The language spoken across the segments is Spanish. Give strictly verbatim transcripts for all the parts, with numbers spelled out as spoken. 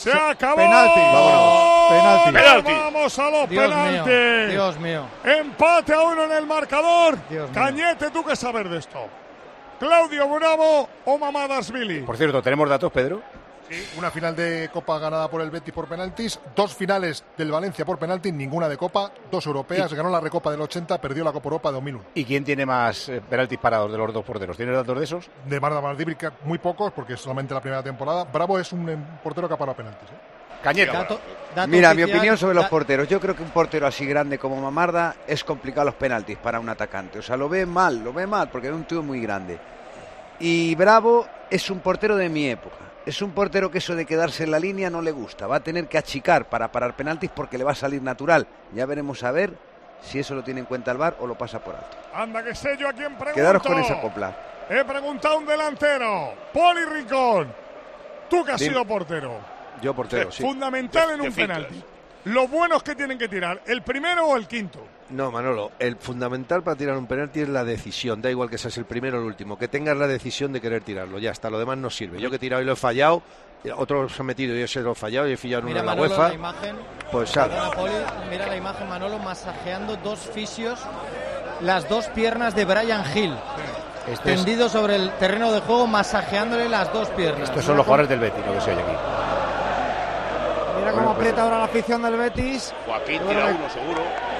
Se acabó. Penalti. Vámonos. Penalti. Penalti. Vamos a los Dios penaltis. mío, Dios mío. Empate a uno en el marcador. Dios mío. Cañete, ¿tú qué sabes de esto? ¿Claudio Bravo o Mamadashvili? Por cierto, ¿tenemos datos, Pedro? Sí, una final de Copa ganada por el Betis por penaltis, dos finales del Valencia por penaltis, ninguna de Copa, dos europeas, ganó la Recopa del ochenta, perdió la Copa Europa de dos mil uno. ¿Y quién tiene más eh, penaltis parados de los dos porteros? ¿Tienes datos de esos? De Marda Maldivri, muy pocos, porque es solamente la primera temporada. Bravo es un eh, portero que ha parado penaltis. ¿eh? Cañete. Dato, dato Mira, mi oficial, opinión sobre los da- porteros. Yo creo que un portero así grande como Mamarda es complicado los penaltis para un atacante. O sea, lo ve mal, lo ve mal, porque es un tío muy grande. Y Bravo es un portero de mi época. Es un portero que eso de quedarse en la línea no le gusta. Va a tener que achicar para parar penaltis porque le va a salir natural. Ya veremos a ver si eso lo tiene en cuenta el V A R o lo pasa por alto. Anda, que sé yo a quién pregunto. Quedaros con esa copla. He preguntado a un delantero. Poli Rincón. Tú que has Dime. sido portero. Yo portero, sí. Fundamental De- en de un filtros. penalti. Los buenos que tienen que tirar, ¿el primero o el quinto? No, Manolo, el fundamental para tirar un penalti es la decisión. Da igual que seas el primero o el último, que tengas la decisión de querer tirarlo. Ya está, lo demás no sirve. Yo que he tirado y lo he fallado, otros se han metido y yo se lo he fallado y he fallado en Mira una en la Manolo UEFA. la imagen. Pues sal. Perdona, Poli, mira la imagen, Manolo masajeando dos fisios las dos piernas de Brian Hill. Este es- Tendido sobre el terreno de juego, masajeándole las dos piernas. estos son los jugadores del Betis, lo que se oye aquí. Mira cómo aprieta ahora la afición del Betis. Joaquín Yo tira creo que- uno, seguro.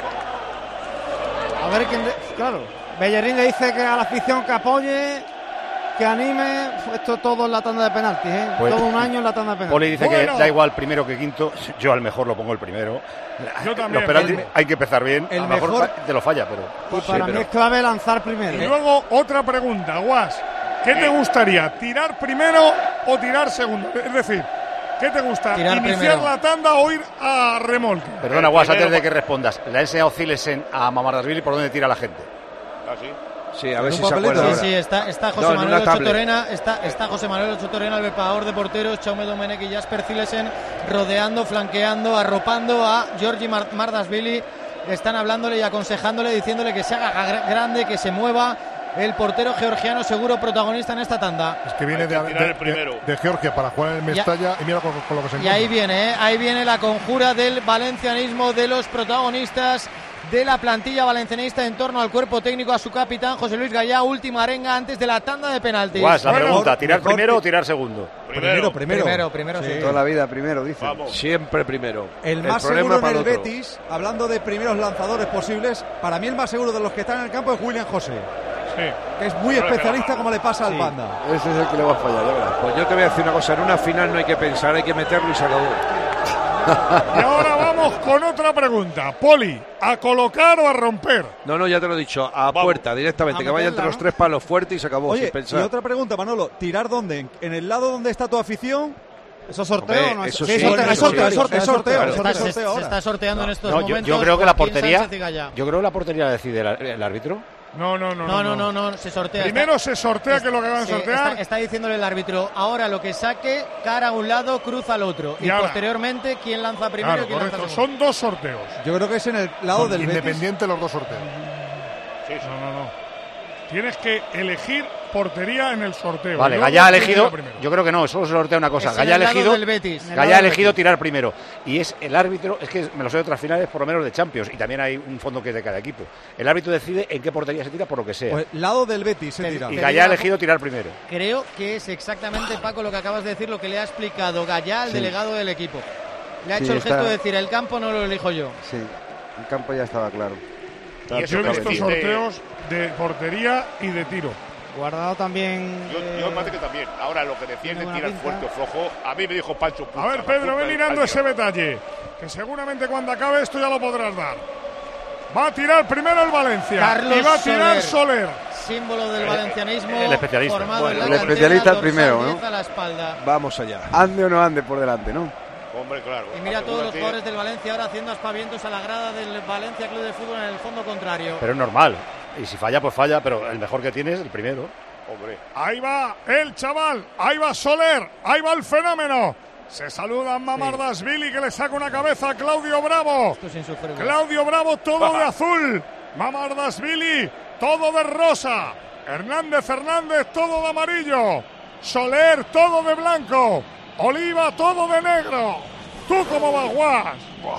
A ver quién. de- Claro. Bellerín le dice que a la afición que apoye, que anime. Esto todo en la tanda de penaltis, ¿eh? Pues- todo un año en la tanda de penaltis. Poli dice Bueno. que da igual primero que quinto. Yo al mejor lo pongo el primero. Yo también. Los penaltis El- hay que empezar bien. el a lo mejor mejor- fa- te lo falla, pero... Y para Sí, mí pero- es clave lanzar primero. Y luego otra pregunta, Guas. ¿Qué te gustaría? ¿Tirar primero o tirar segundo? Es decir, ¿qué te gusta? Tirar ¿Iniciar primero. la tanda o ir a remolque? Perdona, Guas, primero- antes de que respondas. Le ha enseñado Zilesen a Mamadashvili por dónde tira la gente. ¿Ah, sí? Sí, a ver ¿Un si se papelito? acuerda Sí, ahora. sí, está, está José No, en Manuel una tablet. Ochotorena, está, está José Manuel Ochotorena, el preparador de porteros, Chaume Domenech y Jasper Zilesen, rodeando, flanqueando, arropando a Georgi Mar- Mardashvili. Están hablándole y aconsejándole, diciéndole que se haga gra- grande, que se mueva. El portero georgiano seguro protagonista en esta tanda. Es que viene Hay que de, tirar de- el primero. de- de Georgia para jugar en el Mestalla y mira con, con lo que se Y encuentra. ahí viene, ¿eh? ahí viene la conjura del valencianismo, de los protagonistas de la plantilla valencianista en torno al cuerpo técnico, a su capitán José Luis Gallá, última arenga antes de la tanda de penaltis. Guas, la Bueno, pregunta, ¿tirar mejor primero que- o tirar segundo? Primero. primero, primero, sí. Toda la vida primero, dice. Vamos. Siempre primero. El más problema seguro en para el otro. Betis, hablando de primeros lanzadores posibles, para mí el más seguro de los que están en el campo es William José, Sí. que es muy Pero especialista que- como le pasa al Sí. banda. Ese es el que le va a fallar, ya verás. Pues yo te voy a decir una cosa, en una final no hay que pensar, hay que meterlo y se acabó. Y ahora vamos con otra pregunta. Poli, ¿a colocar o a romper? No, no, ya te lo he dicho, a Vamos. puerta directamente, A que vaya entre meterla, los ¿no? tres palos fuerte y se acabó, Oye, sin y pensar. otra pregunta, Manolo, ¿tirar dónde? ¿En el lado donde está tu afición? ¿Eso sorteo Hombre, o no es eso Sí, sí, sorteo, eso es sorteo, sí. es sorteo, es sorteo, Claro. es Está- sorteo. se, sorteo se ahora. está sorteando en estos No, yo, momentos. yo creo que la Joaquín portería... Sánchez y Gallá. Yo creo que la portería la decide el, el árbitro. No, no, no. No, no, no, no, se sortea. Primero Está- se sortea, que es lo que van a Sí, sortear. Está, está diciéndole el árbitro, ahora lo que saque, cara a un lado, cruza al otro. Y, Y ahora- posteriormente, quién lanza primero Claro, y quién lanza correcto. segundo. Son dos sorteos. Yo creo que es en el lado Son del Betis. independiente los dos sorteos. Sí, sí. No, no, no. Tienes que elegir portería en el sorteo. Vale, Y luego Gallá ha quién elegido... tira primero. Yo creo que no, solo se sortea una cosa. Es en Gallá ha el lado elegido... del Betis. En el Gallá lado ha del elegido Betis. tirar primero. Y es el árbitro, es que me lo sé de otras finales, por lo menos de Champions, y también hay un fondo que es de cada equipo. El árbitro decide en qué portería se tira por lo que sea. Pues lado del Betis se Te- tira. y te Gallá digo ha una elegido tirar primero. Creo que es exactamente, Paco, lo que acabas de decir, lo que le ha explicado Gallá al Sí. delegado del equipo. Le ha Sí, hecho el está- gesto de decir, el campo no lo elijo yo. Sí, el campo ya estaba claro. Y eso Yo he que visto decide- sorteos de portería y de tiro. Guardado también. Yo, eh, yo me parece que también. Ahora lo que defiende tiene tirar buena fuerte o flojo. A mí me dijo Pancho Puta, A ver, la Pedro, punta ven del mirando cañón. ese detalle. Que seguramente cuando acabe esto ya lo podrás dar. Va a tirar primero el Valencia. Carlos y va a tirar Soler. Soler. símbolo del valencianismo, el especialista. formado Bueno, en la el cantera, especialista dorsal primero, diez ¿no? a la espalda. Vamos allá. Ande o no ande por delante, ¿no? Hombre, claro. Y mira a todos los Asegúrate. jugadores del Valencia ahora haciendo aspavientos a la grada del Valencia Club de Fútbol en el fondo contrario. Pero es normal. Y si falla, pues falla, pero el mejor que tiene es el primero. Hombre. Ahí va el chaval. Ahí va Soler. Ahí va el fenómeno. Se saluda Mamardashvili, que le saca una cabeza a Claudio Bravo. Esto es insufrible. Claudio Bravo todo de azul. Mamardashvili todo de rosa. Hernández Hernández todo de amarillo. Soler todo de blanco. Oliva, todo de negro. ¿Tú cómo vas, Guas?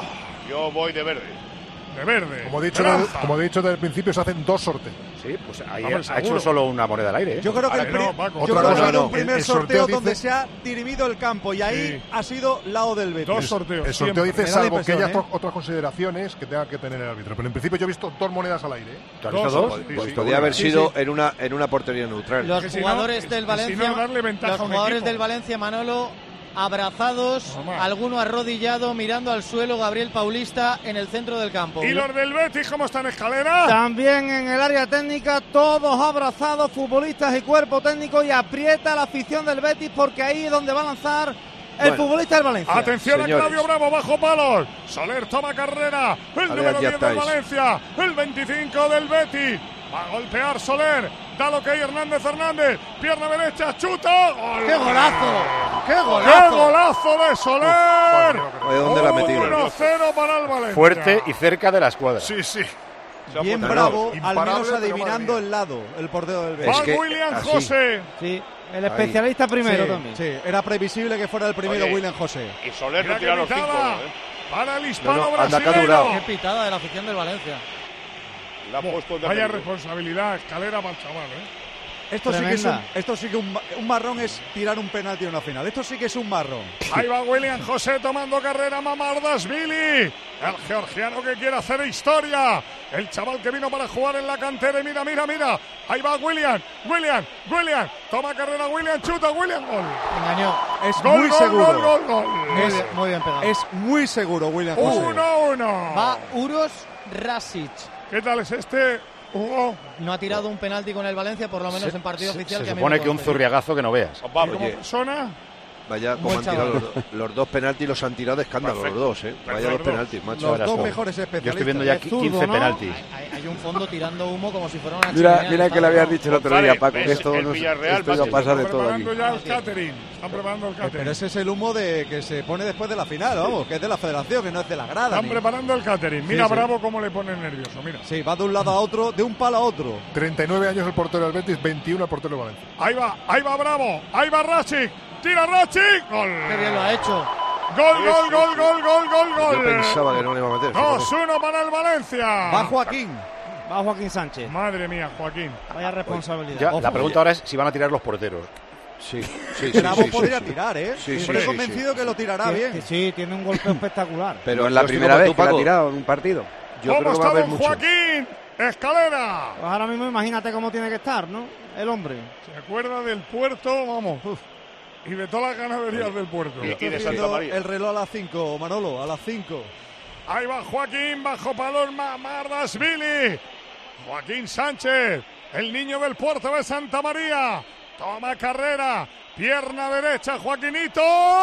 Yo voy de verde. De verde. Como he dicho, del, como he dicho desde el principio, se hacen dos sorteos. Sí, pues ahí Vamos, ha seguro. hecho solo una moneda al aire. ¿eh? Yo creo que, el, Vale, pri- no, Paco. yo Otra creo que cosa, ha sido no. un primer El- el sorteo, sorteo donde dice- se ha dirimido el campo y ahí Sí. ha sido lado del Betis. Dos sorteos. El sorteo siempre. dice, Me da la salvo que impresión, haya ¿eh? otro- otras consideraciones que tenga que tener el árbitro. Pero en principio yo he visto dos monedas al aire. ¿eh? ¿Tú has visto Dos, dos? sí, Pues sí. podría haber Sí, sido sí. en una en una portería neutral. Los que si no, jugadores es- del y Valencia, si no, darle ventaja los a un jugadores equipo. del Valencia, Manolo, abrazados, Normal. alguno arrodillado, mirando al suelo, Gabriel Paulista en el centro del campo. ¿Y los del Betis cómo están, Escalera? También en el área técnica, todos abrazados, futbolistas y cuerpo técnico, y aprieta la afición del Betis porque ahí es donde va a lanzar el Bueno. futbolista del Valencia. Atención Señores. a Claudio Bravo, bajo palos. Soler toma carrera. El Vale, número ya diez del estáis. Valencia. El veinticinco del Betis. Va a golpear Soler. Da lo que hay Hernández Hernández. Pierna derecha, chuta. ¡Gol! ¡Qué golazo! ¡Qué ¡Qué golazo! golazo de Soler! Oye, ¿dónde la ha metido? uno cero para el Valencia. Fuerte y cerca de la escuadra. Sí, sí. Se ha Bien puesto- bravo, al imparable, menos pero adivinando madre mía. el lado, el portero del Es Betis. Va que William así. José. Sí, el especialista primero sí, también. sí, era previsible que fuera el primero Oye, William José. Y Soler Mira no que tira los cinco, pitada. ¿eh? Para el hispano No, no, anda, que ha brasileño. durado. ¡Qué pitada de la afición del Valencia! Le ha puesto de Vaya medio. responsabilidad, Escalera para el chaval, ¿eh? Esto sí que es un, Tremenda. esto sí que un, ma- un marrón es tirar un penalti en una final. Esto sí que es un marrón. Ahí va William José tomando carrera, Mamardashvili. El georgiano que quiere hacer historia. El chaval que vino para jugar en la cantera. Y mira, mira, mira. Ahí va William, William, William. Toma carrera William, chuta William, gol. Engañó. Es Gol, muy gol, seguro. gol, gol, gol. Muy Es- bien, muy bien pegado. Es muy seguro William José. uno uno. Va Uros Rasic. ¿Qué tal es este, Hugo? No ha tirado un penalti con el Valencia, por lo menos en partido Se- oficial. Se que a mí supone me que un conste. zurriagazo que no veas. Juan Pablo. Como Oye. persona, Vaya, como Buen han tirado chaval. los, do- los dos penaltis, los han tirado de escándalo Perfecto. los dos, ¿eh? Vaya Perfecto. dos penaltis, macho. Los verás dos tú. mejores Yo especialistas. estoy viendo ya Es zurdo, quince ¿no? penaltis. Hay, hay un fondo tirando humo como si fuera una Mira, chimenea mira del que le estadio, habías ¿no? dicho el otro González, día, Paco, que ¿ves? esto, El no- Villarreal esto iba a va- pasar de están todo aquí. preparando ya el catering. Están preparando el catering. Pero ese es el humo de que se pone después de la final, vamos, que es de la federación, que no es de la grada. Están ni- preparando el catering. Mira Sí, sí. Bravo cómo le pone nervioso. Mira. Sí, va de un lado a otro, de un palo a otro. treinta y nueve años el portero del Betis, veintiuno el portero del Valencia. Ahí va, ahí va Bravo. Ahí va Rachik. Tira Rachik. Gol. Qué bien lo ha hecho. Gol, gol, gol, gol, gol, gol, gol. Yo pensaba que no le iba a meter. dos uno para el Valencia. Va Joaquín. Va Joaquín Sánchez. Madre mía, Joaquín. Vaya responsabilidad. Ya, Ojo. la pregunta ahora es si van a tirar los porteros. Sí, sí, sí. Bravo sí, podría sí. tirar, ¿eh? Sí, sí, Estoy sí, convencido que lo tirará Que- bien. que sí, tiene un golpe espectacular. Pero No es la yo estoy primera como vez tú, que la ha Paco. tirado en un partido. Yo ¿Cómo creo que va a está haber don mucho. Joaquín? Escalera. Pues ahora mismo imagínate cómo tiene que estar, ¿no? El hombre. Se acuerda del puerto, vamos. uf, y de todas las ganaderías del puerto. Y aquí de Estoy Santa viendo María. el reloj a las cinco, Manolo, a las cinco. Ahí va Joaquín, bajo palos Mamardashvili. Joaquín Sánchez, el niño del puerto de Santa María. Toma carrera, pierna derecha, Joaquinito.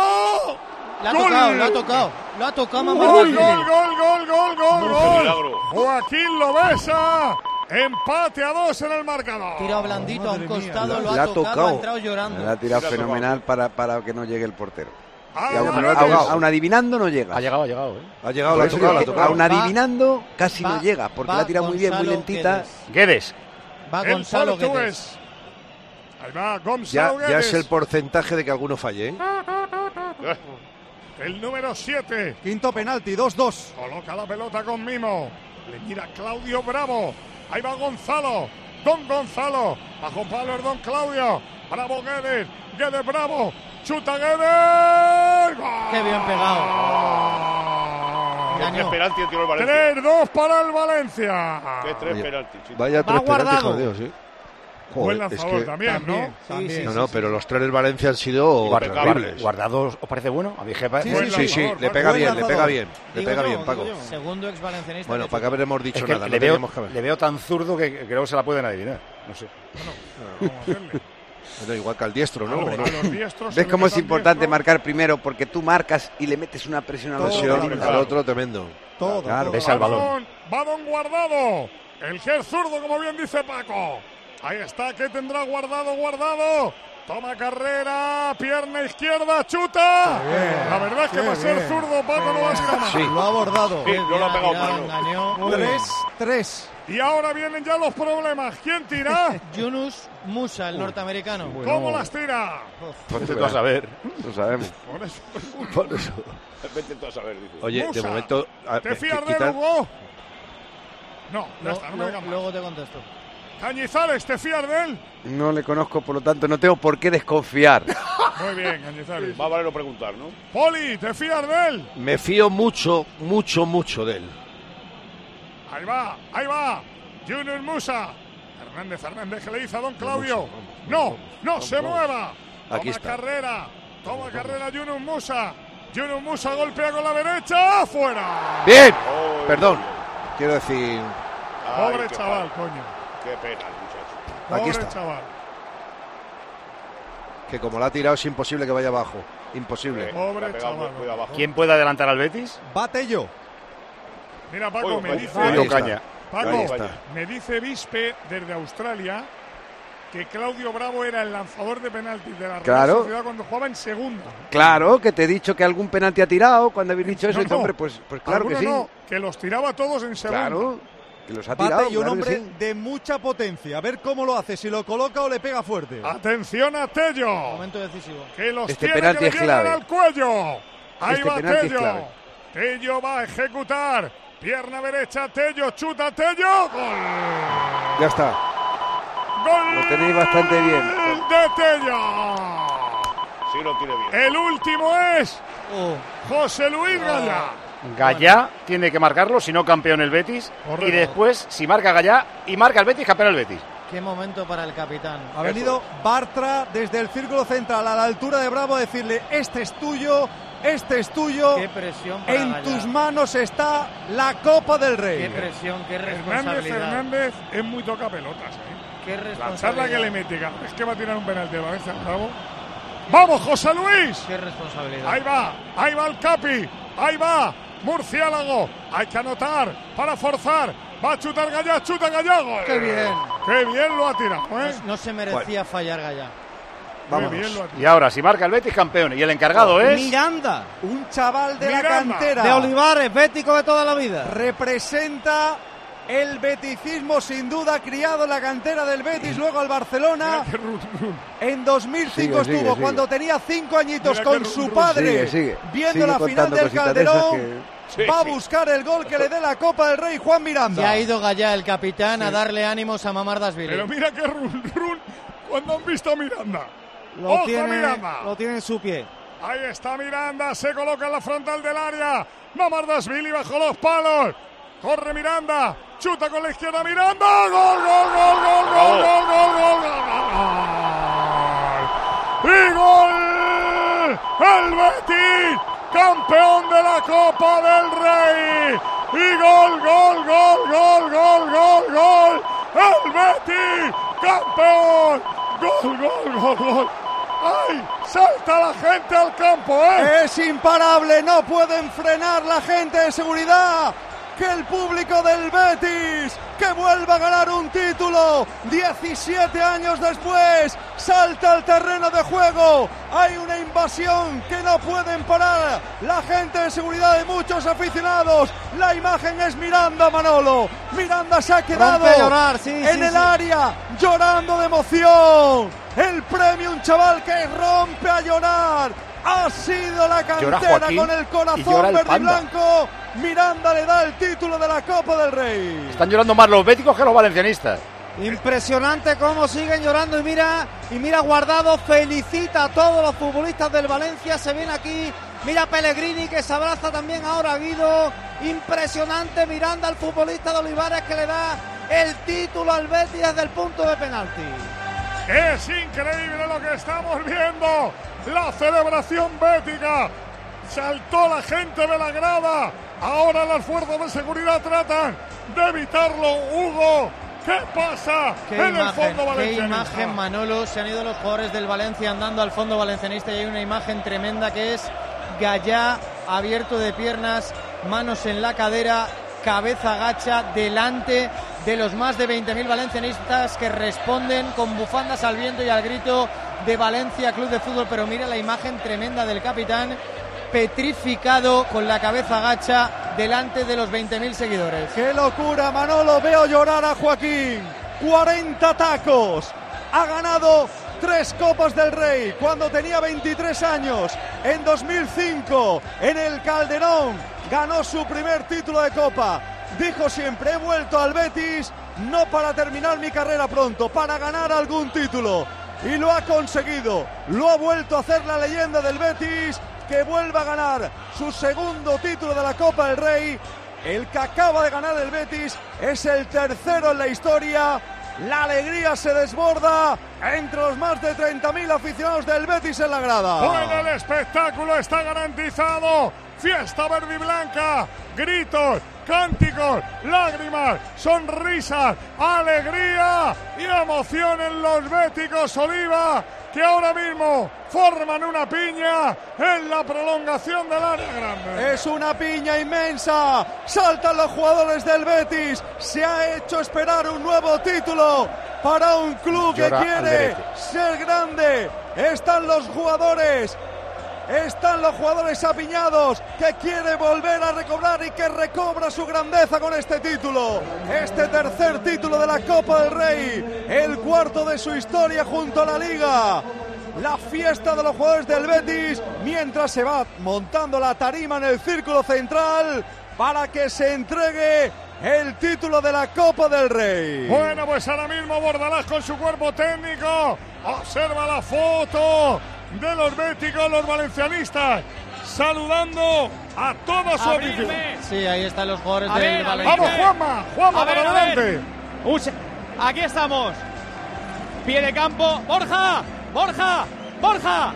Le ha ¡Gol! tocado, lo ha tocado. Lo ha tocado Gol, Mamardashvili. gol, gol, gol, gol, gol, ¡Qué gol. milagro! Joaquín lo besa. Empate a dos en el marcador. Tira blandito a un Madre mía. costado, lo Le ha ha tocado, tocado. ha entrado llorando. La ha tirado Mira, fenomenal para, para que no llegue el portero. Ah, Y aún, no, no, aún- no. aún adivinando no llega. Ha llegado, ha llegado, ¿eh? Ha llegado, Por la ha eso tocado, la ha digo que tocado. aún Va- adivinando casi va- no llega, porque va la tira muy bien, muy Gonzalo lentita. Guedes. Guedes. Va El Gonzalo Guedes. portugués. Ahí va Ya, Gonzalo ya Guedes. es el porcentaje de que alguno falle, ¿eh? El número siete. Quinto penalti, dos dos. Coloca la pelota con mimo. Le tira Claudio Bravo. Ahí va Gonzalo. Don Gonzalo. Bajo palo el don Claudio. Bravo Guedes. Guedes Bravo. Chuta Guedes. ¡Gol! Qué bien pegado. ¿Qué Engañó. tres penaltis tiró el Valencia? tres dos para el Valencia. ¿Qué tres Oye, penaltis? chico? Vaya Va tres penaltis, guardado. joder, sí. Buen Joder, es lanzador que... también, También, ¿no? también. No, no, pero los tres del Valencia han sido Guarda- terribles. Guardados, ¿os parece bueno? A mi jefa. Sí, Buen Sí, sí, lanzador, le Paco. pega Buen bien, le pega lanzador. bien, le Digo pega yo, bien, digo Paco. yo. Segundo ex valencianista. Bueno, que para que habremos dicho Es que nada, le, no veo, teníamos que haber. le veo tan zurdo que que creo que se la pueden adivinar. No sé. Vamos a hacerle. Bueno, igual que al diestro, A ¿no? los- ¿O no? a los diestros se ¿Ves le cómo es mete al importante diestro. marcar primero? Porque tú marcas y le metes una presión a los Todo, Presión otros. al otro tremendo. Todo, Claro. todo. Ves al balón. Balón, balón guardado. El que es zurdo, como bien dice Paco. Ahí está, que tendrá guardado, guardado. Toma carrera, pierna izquierda, chuta. Bien, La verdad es que para ser bien. zurdo, Paco no va a tirar más. Sí. Lo ha abordado. Sí, no lo ha pegado Tirado, Manu. engañó. Tres, tres. Y ahora vienen ya los problemas. ¿Quién tira? Yunus Musa, el norteamericano. ¿Cómo las tira? Ponte tú a saber. Lo sabemos. Por eso. Por eso. Vete tú a saber, dice. Oye, Musa, de momento. a- ¿Te que fías de quitar- Hugo? No, ya Lo- está, no me lo- digas más. luego te contesto. Cañizales, ¿te fías de él? No le conozco, por lo tanto no tengo por qué desconfiar. Muy bien, Cañizales. Va a valer preguntar, ¿no? Poli, ¿te fías de él? Me fío mucho, mucho, mucho de él. Ahí va, ahí va. Junior Musa. Hernández, Hernández, que le dice a don Claudio. Musa, vamos, No, vamos, no vamos, se vamos. mueva. Toma Aquí está. carrera. Toma carrera Junior Musa. Junior Musa golpea con la derecha. ¡Fuera! Bien, Oh, perdón. Quiero decir, ay, Pobre qué chaval, fallo. coño. Qué pena, el muchacho. Pobre Aquí está. chaval. que como la ha tirado es imposible que vaya abajo. Imposible. Eh, Pobre le ha pegado chaval. muy abajo. ¿Quién puede adelantar al Betis? Bate yo. Mira, Paco, Oye, me vaya. dice, Ahí Julio está. Caña. Paco, Ahí está. me dice Vispe desde Australia que Claudio Bravo era el lanzador de penaltis de la Real Claro. Sociedad cuando jugaba en segunda. Claro, que te he dicho que algún penalti ha tirado. Cuando habéis dicho eso, No, he dicho, no. hombre, pues, pues claro que Alguno sí. no, que los tiraba todos en segunda. Claro, que los ha tirado. Bate y un claro que hombre sí. de mucha potencia. A ver cómo lo hace, si lo coloca o le pega fuerte. Atención a Tello, Momento decisivo. que los Este tiene penalti que le es llegan clave. al cuello. Ahí Este va penalti es Tello. clave. Tello va a ejecutar. Pierna derecha, Tello, chuta Tello. Gol. Ya está. Gol. Lo tenéis bastante bien. De Tello. Sí, lo tiene bien. El último es Oh, José Luis Gallá. Gallá tiene que marcarlo, si no campeón el Betis. Correcto. Y después, si marca Gallá y marca el Betis, campeón el Betis. qué momento para el capitán. Ha venido Bartra desde el círculo central a la altura de Bravo a decirle: este es tuyo, este es tuyo. Qué presión para En Gallá. tus manos está la Copa del Qué Rey. presión, qué Hernández responsabilidad. Hernández es muy toca pelotas. ¿eh? Qué La responsabilidad. charla que le mete, cada vez que va a tirar un penalti, Valencia, bravo. ¡Vamos, José Luis! Qué responsabilidad. Ahí va, ahí va el Capi, ahí va, Murciélago, hay que anotar para forzar, va a chutar Gallá, chuta Gallego. Qué bien. Qué bien lo ha tirado, ¿eh? No, no se merecía fallar Gallá. Qué bien lo ha tirado. Y ahora, si marca el Betis, campeón. Y el encargado es... Miranda, Un chaval de la Miranda. cantera. de Olivares, bético de toda la vida. Representa el beticismo, sin duda, criado en la cantera del Betis, luego al Barcelona. Mira qué run, run. En dos mil cinco Sigue, sigue, estuvo, sigue. cuando tenía cinco añitos Mira con qué su run, run. padre, Sigue, sigue. viendo Sigue la final contando del cositas de esas Calderón. que- Sí, Va a sí. buscar el gol que le dé la Copa del Rey, Juan Miranda. Ya ha ido Gallá, el capitán, a darle ánimos a Mamardashvili. Pero mira qué run, run cuando han visto a Miranda. Lo Ojo, tiene, Miranda. lo tiene en su pie. Ahí está Miranda, se coloca en la frontal del área. Mamardashvili bajo los palos. Corre Miranda, chuta con la izquierda Miranda. Gol, gol, gol, gol, gol, gol, gol, gol, gol, gol. Y gol. El Betis, campeón de la Copa del Rey. Y gol, gol, gol, gol, gol, gol, gol. El Betis, campeón. Gol, gol, gol, gol. ¡Ay! ¡Salta la gente al campo, eh! Es imparable, no pueden frenar la gente de seguridad. Que el público del Betis, que vuelva a ganar un título, diecisiete años después, salta al terreno de juego. Hay una invasión que no pueden parar la gente de seguridad de muchos aficionados. La imagen es Miranda, Manolo. Miranda se ha quedado Rompe a llorar, sí, en sí, el sí. área, llorando de emoción. El premio, un chaval que rompe a llorar. Ha sido la Llora cantera Joaquín con el y corazón llora el verde y Panda. blanco. Miranda le da el título de la Copa del Rey. Están llorando más los béticos que los valencianistas. Impresionante cómo siguen llorando y mira, y mira Guardado, felicita a todos los futbolistas del Valencia, se ven aquí, mira Pellegrini que se abraza también ahora a Guido, impresionante Miranda, el futbolista de Olivares que le da el título al Betis desde el punto de penalti. Es increíble lo que estamos viendo. La celebración bética. Saltó la gente de la grada. Ahora las fuerzas de seguridad tratan de evitarlo. Hugo, ¿qué pasa Qué en el imagen, fondo qué valencianista? imagen, Manolo. Se han ido los jugadores del Valencia andando al fondo valencianista y hay una imagen tremenda que es Gallá abierto de piernas, manos en la cadera, cabeza gacha delante de los más de veinte mil valencianistas que responden con bufandas al viento y al grito de Valencia Club de Fútbol, pero mira la imagen tremenda del capitán petrificado con la cabeza gacha delante de los veinte mil seguidores. ¡Qué locura, Manolo! Veo llorar a Joaquín. cuarenta tacos. Ha ganado tres Copas del Rey cuando tenía veintitrés años. En dos mil cinco, en el Calderón, ganó su primer título de Copa. Dijo siempre, he vuelto al Betis no para terminar mi carrera pronto, para ganar algún título. Y lo ha conseguido. Lo ha vuelto a hacer la leyenda del Betis, que vuelva a ganar su segundo título de la Copa del Rey. El que acaba de ganar el Betis es el tercero en la historia. La alegría se desborda entre los más de treinta mil aficionados del Betis en la grada. Bueno, el espectáculo está garantizado. Fiesta verde y blanca, gritos, cánticos, lágrimas, sonrisas, alegría y emoción en los béticos Oliva, que ahora mismo forman una piña en la prolongación del área grande. Es una piña inmensa. Saltan los jugadores del Betis. Se ha hecho esperar un nuevo título para un club Llora que quiere ser grande. Están los jugadores. Están los jugadores apiñados, que quiere volver a recobrar y que recobra su grandeza con este título. Este tercer título de la Copa del Rey, el cuarto de su historia junto a la Liga. La fiesta de los jugadores del Betis mientras se va montando la tarima en el círculo central para que se entregue el título de la Copa del Rey. Bueno, pues ahora mismo Bordalás con su cuerpo técnico observa la foto de los béticos, los valencianistas, saludando a toda su afición. Sí, ahí están los jugadores a del ver, Valencia. Vamos, Juanma, Juanma, A ver, para a ver. adelante. Un se- Aquí estamos. Pie de campo. Borja, Borja, Borja.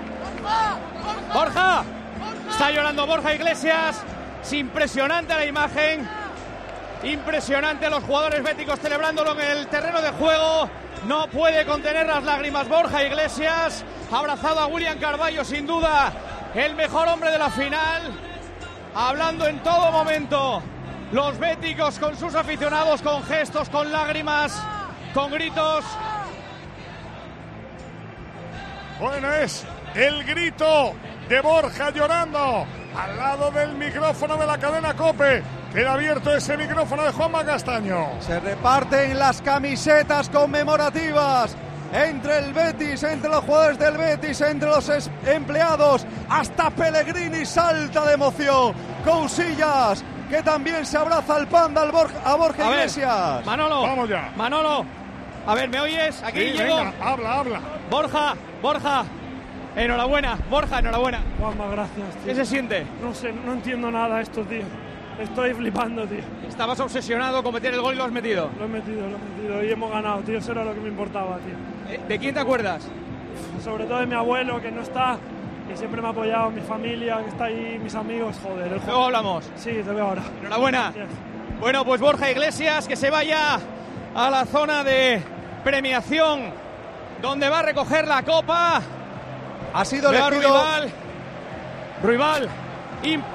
Borja. Está llorando Borja Iglesias. Es impresionante la imagen. Impresionante los jugadores béticos celebrándolo en el terreno de juego. No puede contener las lágrimas Borja Iglesias. Ha abrazado a William Carballo, sin duda el mejor hombre de la final. Hablando en todo momento. Los béticos con sus aficionados, con gestos, con lágrimas, con gritos. Bueno, es el grito de Borja llorando al lado del micrófono de la cadena COPE. Queda abierto ese micrófono de Juanma Castaño. Se reparten las camisetas conmemorativas entre el Betis, entre los jugadores del Betis, entre los es- empleados. Hasta Pellegrini salta de emoción. Cousillas, que también se abraza al panda al Borja, a Borja A ver, Iglesias. Manolo, Vamos ya. Manolo. A ver, ¿me oyes? Aquí Sí, llego. venga, habla, habla. Borja, Borja. Enhorabuena, Borja, enhorabuena. Juanma, gracias, tío. ¿Qué se siente? No sé, no entiendo nada estos días. Estoy flipando, tío. Estabas obsesionado con meter el gol y lo has metido. Lo he metido, lo he metido y hemos ganado, tío. Eso era lo que me importaba, tío. Eh, ¿De quién te acuerdas? Sobre todo de mi abuelo, que no está y siempre me ha apoyado, mi familia, que está ahí, mis amigos, joder. El Luego hablamos. Sí, te veo ahora. Enhorabuena. Yes. Bueno, pues Borja Iglesias, que se vaya a la zona de premiación, donde va a recoger la copa. Ha sido Veo a elegido. Ruibal. Ruibal. Im-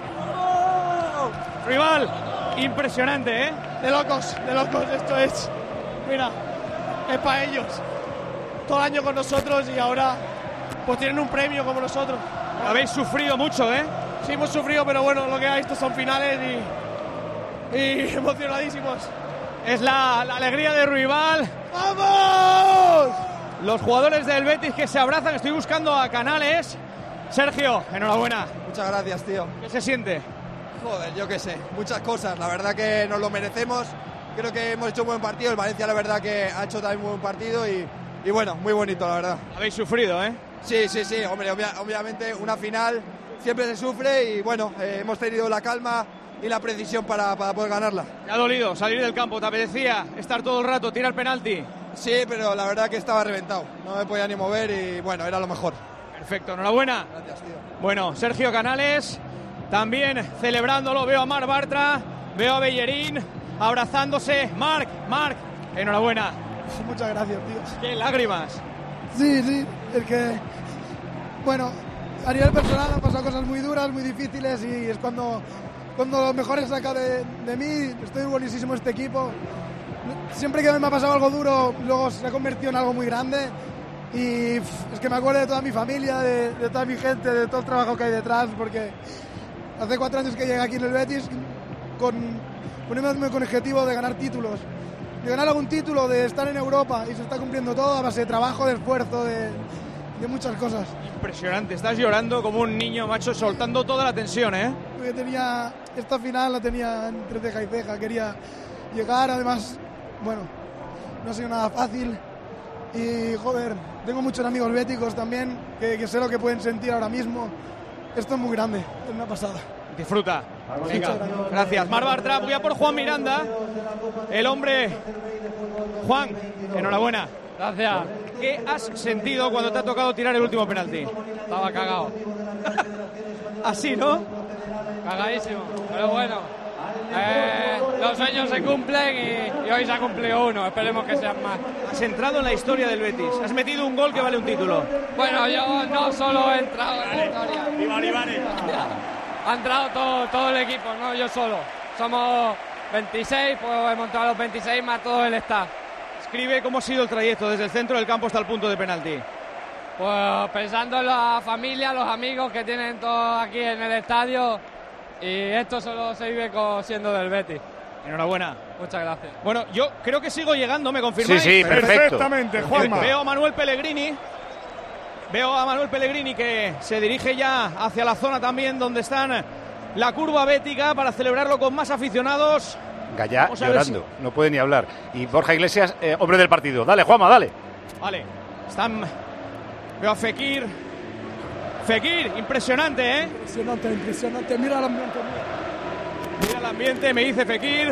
Ruibal. Impresionante, ¿eh? De locos, de locos, esto es, mira, es para ellos. Todo el año con nosotros y ahora pues tienen un premio como nosotros. Habéis sufrido mucho, ¿eh? Sí, hemos sufrido, pero bueno, lo que hay, estos son finales y, y emocionadísimos. Es la, la alegría de Ruibal. ¡Vamos! Los jugadores del Betis que se abrazan. Estoy buscando a Canales. Sergio, enhorabuena. Muchas gracias, tío. ¿Qué se siente? Joder, yo qué sé, muchas cosas. La verdad que nos lo merecemos. Creo que hemos hecho un buen partido. El Valencia, la verdad que ha hecho también un buen partido y, y bueno, muy bonito, la verdad. Habéis sufrido, ¿eh? Sí, sí, sí. Hombre, obvia- obviamente una final siempre se sufre y bueno, eh, hemos tenido la calma y la precisión para, para poder ganarla. ¿Te ha dolido salir del campo? ¿Te apetecía estar todo el rato, tirar penalti? Sí, pero la verdad que estaba reventado. No me podía ni mover y bueno, era lo mejor. Perfecto, enhorabuena. Gracias, tío. Bueno, Sergio Canales también celebrándolo. Veo a Marc Bartra, veo a Bellerín abrazándose. Marc, Marc, enhorabuena. Muchas gracias, tío. Qué lágrimas. Sí, sí, es que, bueno, a nivel personal han pasado cosas muy duras, muy difíciles y es cuando, cuando lo mejor es sacar de, de mí. Estoy buenísimo en este equipo. Siempre que me ha pasado algo duro, luego se ha convertido en algo muy grande Y pff, es que me acuerdo de toda mi familia, de, de toda mi gente, de todo el trabajo que hay detrás, porque hace cuatro años que llegué aquí en el Betis con, poniéndome con el objetivo de ganar títulos, de ganar algún título, de estar en Europa, y se está cumpliendo todo a base de trabajo, de esfuerzo, de, de muchas cosas. Impresionante, estás llorando como un niño, macho, soltando toda la tensión, ¿eh? Porque tenía, esta final la tenía entre ceja y ceja, quería llegar, además, bueno, no ha sido nada fácil. Y joder, tengo muchos amigos béticos también que, que sé lo que pueden sentir ahora mismo. Esto es muy grande, es una pasada. Disfruta. Venga, gracias. Mar Bartra, voy a por Juan Miranda. El hombre. Juan, enhorabuena. Gracias. ¿Qué has sentido cuando te ha tocado tirar el último penalti? Estaba cagado. Así, ¿no? Cagadísimo, pero bueno. Eh, los sueños se cumplen y, y hoy se ha cumplido uno, esperemos que sean más. Has entrado en la historia del Betis, has metido un gol que vale un título. Bueno, yo no solo he entrado en la historia. Vale, vale. Ha entrado todo, todo el equipo, no yo solo. Somos veintiséis, pues he montado los veintiséis más todo el staff. Escribe cómo ha sido el trayecto desde el centro del campo hasta el punto de penalti. Pues pensando en la familia, los amigos que tienen todos aquí en el estadio, y esto solo se vive con, siendo del Betis. Enhorabuena. Muchas gracias. Bueno, yo creo que sigo llegando, ¿me confirmáis? Sí, sí, perfecto. Perfectamente, Juanma. Veo a Manuel Pellegrini. Veo a Manuel Pellegrini que se dirige ya hacia la zona también donde están la curva bética para celebrarlo con más aficionados. Gallá llorando, si... no puede ni hablar. Y Borja Iglesias, eh, hombre del partido. Dale, Juanma, dale. Vale, están... Veo a Fekir. Fekir, impresionante, ¿eh? Impresionante, impresionante. Mira el ambiente. Mira el ambiente, me dice Fekir.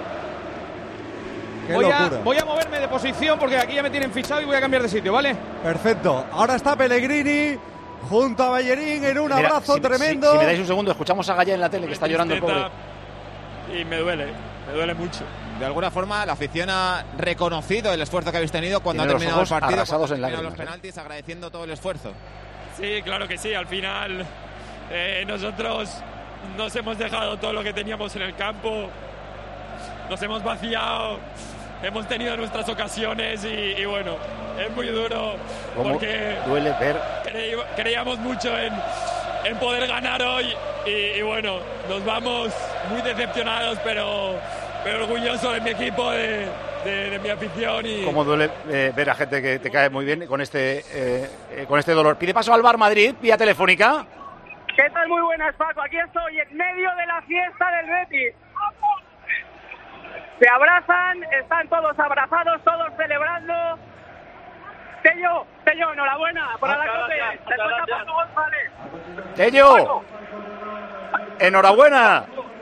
Qué voy, a, locura. voy a moverme de posición porque aquí ya me tienen fichado y voy a cambiar de sitio, ¿vale? Perfecto. Ahora está Pellegrini junto a Bellerín en un Mira, abrazo si, tremendo. Si, si me dais un segundo, escuchamos a Gallá en la tele que está llorando el pobre. Y me duele, me duele mucho. De alguna forma, la afición ha reconocido el esfuerzo que habéis tenido cuando Tiene ha terminado el partido, arrasados cuando en han terminado lágrimas, los penaltis, agradeciendo todo el esfuerzo. Sí, claro que sí. Al final, eh, nosotros nos hemos dejado todo lo que teníamos en el campo, nos hemos vaciado, hemos tenido nuestras ocasiones y, y bueno, es muy duro porque duele ver. Creí, creíamos mucho en, en poder ganar hoy y, y bueno, nos vamos muy decepcionados, pero, pero orgullosos de mi equipo, de, de, de mi afición. Y cómo duele eh, ver a gente que te cae muy bien con este, eh, eh, con este dolor. Pide paso al Bar Madrid, vía telefónica. ¿Qué tal? Muy buenas, Paco. Aquí estoy en medio de la fiesta del Betis. Se abrazan, están todos abrazados, todos celebrando. Tello, Tello, enhorabuena por la Cope. Te toca Paco González. Tello, enhorabuena.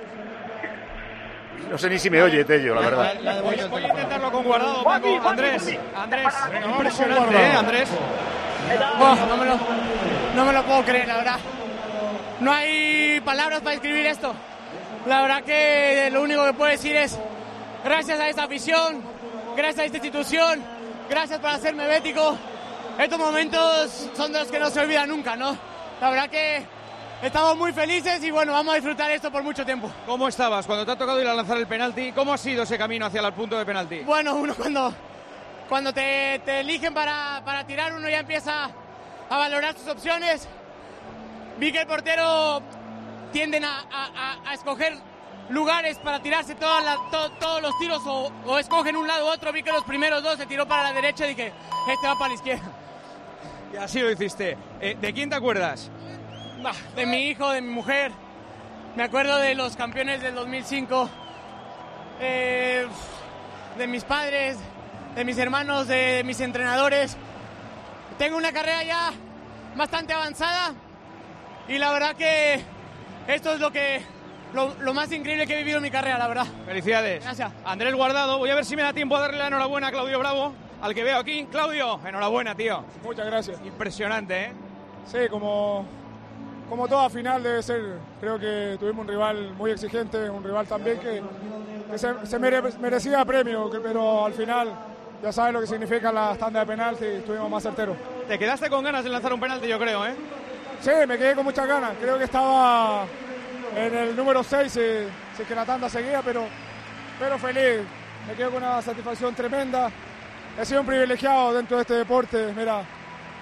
No sé ni si me oye, Tello, la verdad. Voy, voy a intentarlo con Guardado, Paco. Andrés, Andrés, impresionante, ¿eh, Andrés? Oh, no, me lo, no me lo puedo creer, la verdad. No hay palabras para describir esto. La verdad que lo único que puedo decir es gracias a esta afición, gracias a esta institución, gracias por hacerme bético. Estos momentos son de los que no se olvidan nunca, ¿no? La verdad que estamos muy felices y bueno, vamos a disfrutar esto por mucho tiempo. ¿Cómo estabas cuando te ha tocado ir a lanzar el penalti? ¿Cómo ha sido ese camino hacia el punto de penalti? Bueno, uno cuando, cuando te, te eligen para, para tirar, uno ya empieza a valorar sus opciones. Vi que el portero tienden a, a, a escoger lugares para tirarse toda la, to, todos los tiros o, o escogen un lado u otro. Vi que los primeros dos se tiró para la derecha y dije, este va para la izquierda. Y así lo hiciste. Eh, ¿De quién te acuerdas? De mi hijo, de mi mujer. Me acuerdo de los campeones del dos mil cinco, eh, de mis padres, de mis hermanos, de mis entrenadores. Tengo una carrera ya bastante avanzada y la verdad que esto es lo que lo, lo más increíble que he vivido en mi carrera, la verdad. Felicidades. Gracias. Andrés Guardado, voy a ver si me da tiempo a darle la enhorabuena a Claudio Bravo, al que veo aquí. Claudio, enhorabuena, tío. Muchas gracias. Impresionante, ¿eh? Sí, como, como toda final debe ser. Creo que tuvimos un rival muy exigente, un rival también que, que se, se mere, merecía premio, que, pero al final ya sabes lo que significa la tanda de penalti y estuvimos más certeros. Te quedaste con ganas de lanzar un penalti, yo creo, ¿eh? Sí, me quedé con muchas ganas. Creo que estaba en el número seis, si, si es que la tanda seguía, pero, pero feliz. Me quedo con una satisfacción tremenda. He sido un privilegiado dentro de este deporte. Mira,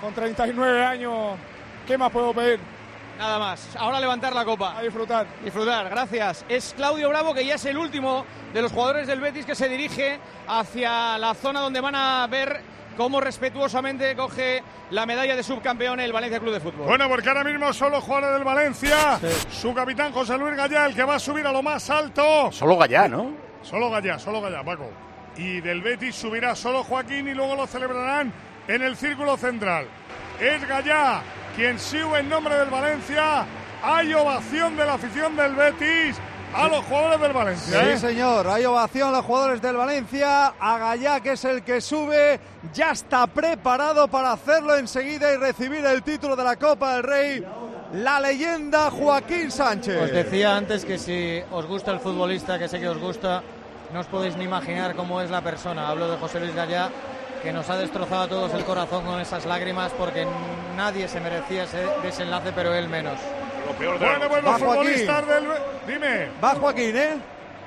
con treinta y nueve años, ¿qué más puedo pedir? Nada más, ahora levantar la copa. A disfrutar. Disfrutar, gracias. Es Claudio Bravo, que ya es el último de los jugadores del Betis que se dirige hacia la zona donde van a ver cómo respetuosamente coge la medalla de subcampeón el Valencia Club de Fútbol. Bueno, porque ahora mismo son los jugadores del Valencia. Sí. Su capitán José Luis Gallá, el que va a subir a lo más alto. Solo Gallá, ¿no? Solo Gallá, solo Gallá, Paco. Y del Betis subirá solo Joaquín y luego lo celebrarán en el círculo central. Es Gallá quien sube en nombre del Valencia. Hay ovación de la afición del Betis a los jugadores del Valencia. Sí, ¿eh? señor, hay ovación a los jugadores del Valencia. A Gallá, que es el que sube, ya está preparado para hacerlo enseguida y recibir el título de la Copa del Rey. La leyenda Joaquín Sánchez. Os decía antes que si os gusta el futbolista, que sé que os gusta, no os podéis ni imaginar cómo es la persona. Hablo de José Luis Gallá, que nos ha destrozado a todos el corazón con esas lágrimas, porque nadie se merecía ese desenlace, pero él menos. Lo peor de bueno, pues los futbolistas del... Dime. Va Joaquín, ¿eh?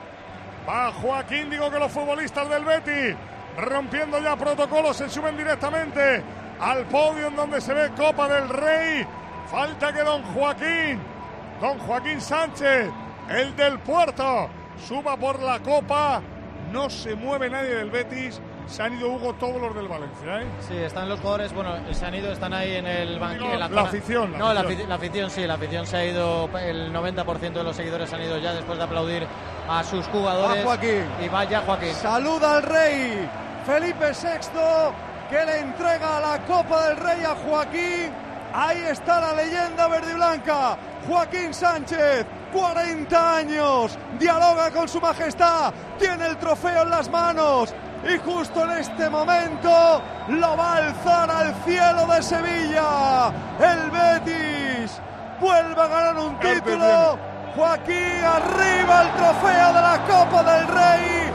Va Joaquín, digo que los futbolistas del Betis, rompiendo ya protocolos, se suben directamente al podio en donde se ve Copa del Rey. Falta que don Joaquín, don Joaquín Sánchez, el del Puerto, suba por la Copa. No se mueve nadie del Betis. Se han ido, Hugo, todos los del Valencia, ¿eh? Sí, están los jugadores, bueno, se han ido, están ahí en el banquillo. La, la afición. La no, afición. La, la afición sí, la afición se ha ido, el noventa por ciento de los seguidores han ido ya después de aplaudir a sus jugadores. Va Joaquín. Y vaya Joaquín. Saluda al rey Felipe sexto, que le entrega la Copa del Rey a Joaquín. Ahí está la leyenda verde y blanca, Joaquín Sánchez, cuarenta años, dialoga con su majestad, tiene el trofeo en las manos. Y justo en este momento lo va a alzar al cielo de Sevilla. El Betis vuelve a ganar un título. Joaquín, arriba el trofeo de la Copa del Rey.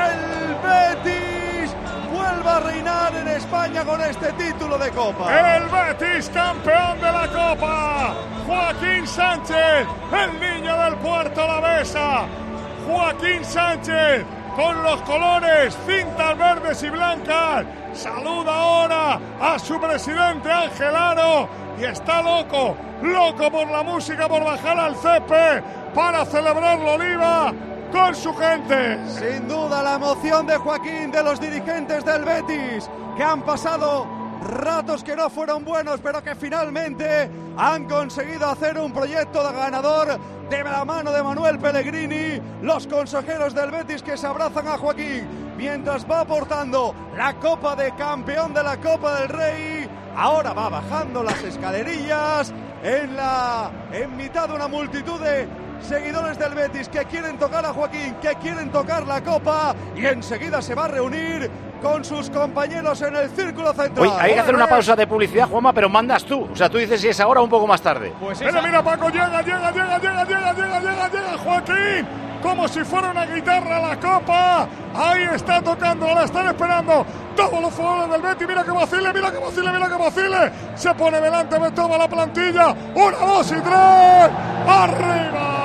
El Betis vuelve a reinar en España con este título de Copa. El Betis, campeón de la Copa. Joaquín Sánchez, el niño del Puerto la besa. Joaquín Sánchez, con los colores, cintas verdes y blancas, saluda ahora a su presidente Ángel Aro y está loco, loco por la música, por bajar al césped para celebrar la Oliva con su gente. Sin duda la emoción de Joaquín, de los dirigentes del Betis, que han pasado ratos que no fueron buenos, pero que finalmente han conseguido hacer un proyecto de ganador de la mano de Manuel Pellegrini. Los consejeros del Betis que se abrazan a Joaquín mientras va aportando la Copa de Campeón de la Copa del Rey. Ahora va bajando las escalerillas en la en mitad de una multitud de seguidores del Betis que quieren tocar a Joaquín, que quieren tocar la Copa, y enseguida se va a reunir con sus compañeros en el círculo central. Oye, hay que hacer una pausa de publicidad, Juanma, pero mandas tú. O sea, tú dices si es ahora o un poco más tarde. Pues mira, mira, Paco, llega, llega, llega, llega, llega, llega, llega, llega Joaquín, como si fuera una guitarra la Copa. Ahí está tocando, la están esperando todos los jugadores del Betis. Mira que vacile, mira que vacile, mira que vacile. Se pone delante de toda la plantilla. Una, dos y tres. ¡Arriba!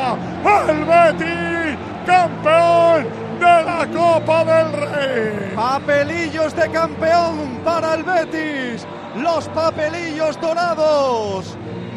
El Betis, campeón de la Copa del Rey. Papelillos de campeón para el Betis. Los papelillos dorados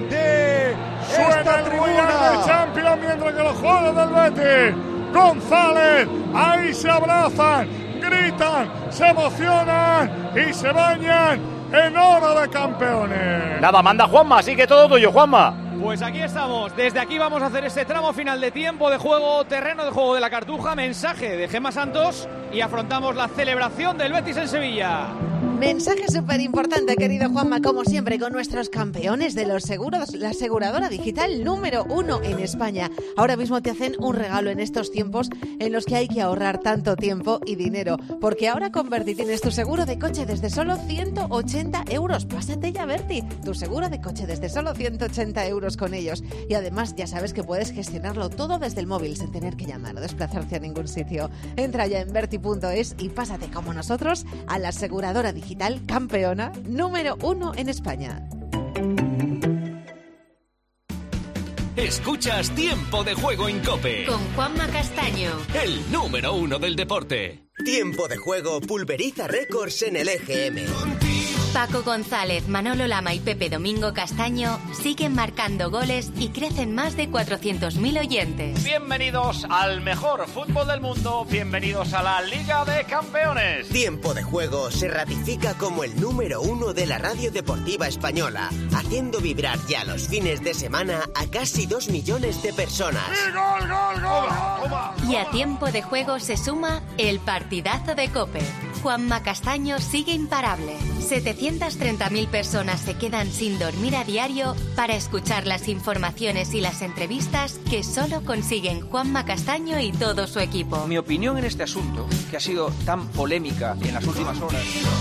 de Suena esta el tribuna. de Champions mientras que los jugadores del Betis, González, ahí se abrazan, gritan, se emocionan y se bañan en oro de campeones. Nada, manda Juanma, así que todo tuyo, Juanma. Pues aquí estamos, desde aquí vamos a hacer este tramo final de tiempo de juego, terreno de juego de la Cartuja, mensaje de Gemma Santos y afrontamos la celebración del Betis en Sevilla. Mensaje súper importante, querido Juanma, como siempre, con nuestros campeones de los seguros, la aseguradora digital número uno en España. Ahora mismo te hacen un regalo en estos tiempos en los que hay que ahorrar tanto tiempo y dinero, porque ahora con Verti tienes tu seguro de coche desde solo ciento ochenta euros. Pásate ya, Verti, tu seguro de coche desde solo ciento ochenta euros con ellos. Y además ya sabes que puedes gestionarlo todo desde el móvil sin tener que llamar o desplazarte a ningún sitio. Entra ya en verti punto es y pásate como nosotros a la aseguradora digital digital campeona número uno en España. Escuchas Tiempo de Juego en COPE. Con Juanma Castaño. El número uno del deporte. Tiempo de Juego pulveriza récords en el E G M. Paco González, Manolo Lama y Pepe Domingo Castaño siguen marcando goles y crecen más de cuatrocientos mil oyentes. Bienvenidos al mejor fútbol del mundo, bienvenidos a la Liga de Campeones. Tiempo de Juego se ratifica como el número uno de la radio deportiva española, haciendo vibrar ya los fines de semana a casi dos millones de personas. ¡Gol, gol, gol! Y a Tiempo de Juego se suma el partidazo de COPE. Juanma Castaño sigue imparable. setecientas treinta mil personas se quedan sin dormir a diario para escuchar las informaciones y las entrevistas que solo consiguen Juanma Castaño y todo su equipo. Mi opinión en este asunto, que ha sido tan polémica en las últimas horas...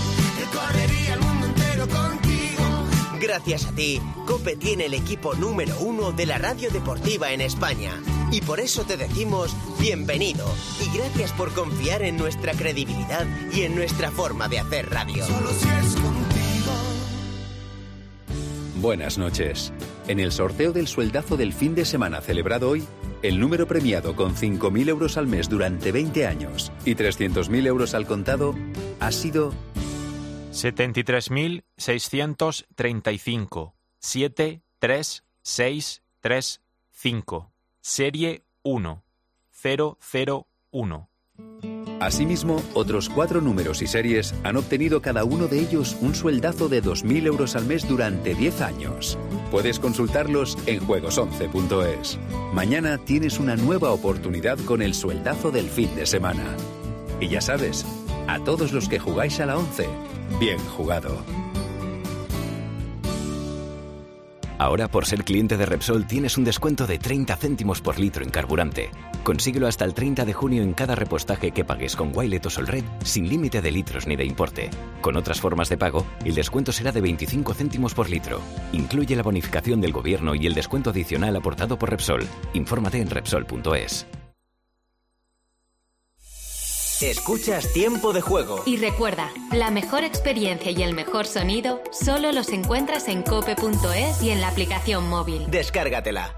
Gracias a ti, COPE tiene el equipo número uno de la radio deportiva en España. Y por eso te decimos bienvenido y gracias por confiar en nuestra credibilidad y en nuestra forma de hacer radio. Solo si es contigo. Buenas noches. En el sorteo del sueldazo del fin de semana celebrado hoy, el número premiado con cinco mil euros al mes durante veinte años y trescientos mil euros al contado ha sido... setenta y tres mil seiscientos treinta y cinco. siete tres seis tres cinco. Serie uno cero cero uno. Asimismo, otros cuatro números y series han obtenido cada uno de ellos un sueldazo de dos mil euros al mes durante diez años. Puedes consultarlos en juegos once punto es. Mañana tienes una nueva oportunidad con el sueldazo del fin de semana. Y ya sabes, a todos los que jugáis a la once, bien jugado. Ahora, por ser cliente de Repsol, tienes un descuento de treinta céntimos por litro en carburante. Consíguelo hasta el treinta de junio en cada repostaje que pagues con Wilet o Solred, sin límite de litros ni de importe. Con otras formas de pago, el descuento será de veinticinco céntimos por litro. Incluye la bonificación del gobierno y el descuento adicional aportado por Repsol. Infórmate en Repsol punto es. Escuchas Tiempo de Juego. Y recuerda, la mejor experiencia y el mejor sonido solo los encuentras en cope punto es y en la aplicación móvil. Descárgatela.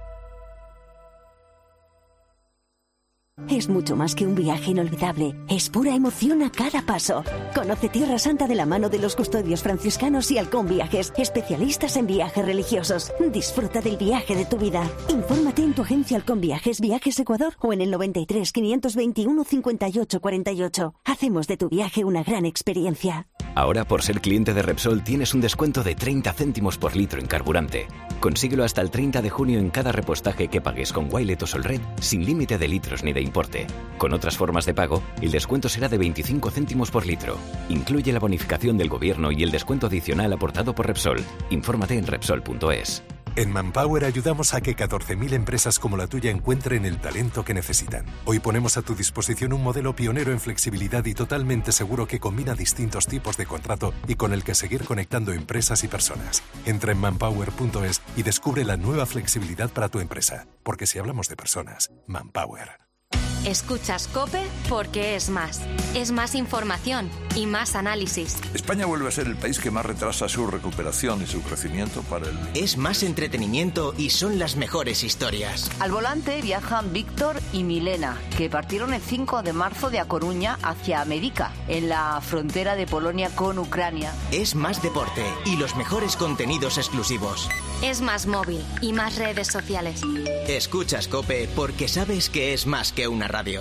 Es mucho más que un viaje inolvidable. Es pura emoción a cada paso. Conoce Tierra Santa de la mano de los custodios franciscanos y Halcón Viajes, especialistas en viajes religiosos. Disfruta del viaje de tu vida. Infórmate en tu agencia Halcón Viajes, Viajes Ecuador o en el noventa y tres, quinientos veintiuno, cincuenta y ocho cuarenta y ocho. Hacemos de tu viaje una gran experiencia. Ahora, por ser cliente de Repsol, tienes un descuento de treinta céntimos por litro en carburante. Consíguelo hasta el treinta de junio en cada repostaje que pagues con Wilet o Solred, sin límite de litros ni de importe. Con otras formas de pago, el descuento será de veinticinco céntimos por litro. Incluye la bonificación del gobierno y el descuento adicional aportado por Repsol. Infórmate en Repsol punto es. En Manpower ayudamos a que catorce mil empresas como la tuya encuentren el talento que necesitan. Hoy ponemos a tu disposición un modelo pionero en flexibilidad y totalmente seguro que combina distintos tipos de contrato y con el que seguir conectando empresas y personas. Entra en manpower punto es y descubre la nueva flexibilidad para tu empresa. Porque si hablamos de personas, Manpower. Escuchas COPE porque es más. Es más información y más análisis. España vuelve a ser el país que más retrasa su recuperación y su crecimiento para el... Es más entretenimiento y son las mejores historias. Al volante viajan Víctor y Milena, que partieron el cinco de marzo de A Coruña hacia América, en la frontera de Polonia con Ucrania. Es más deporte y los mejores contenidos exclusivos. Es más móvil y más redes sociales. Escuchas COPE porque sabes que es más que una radio.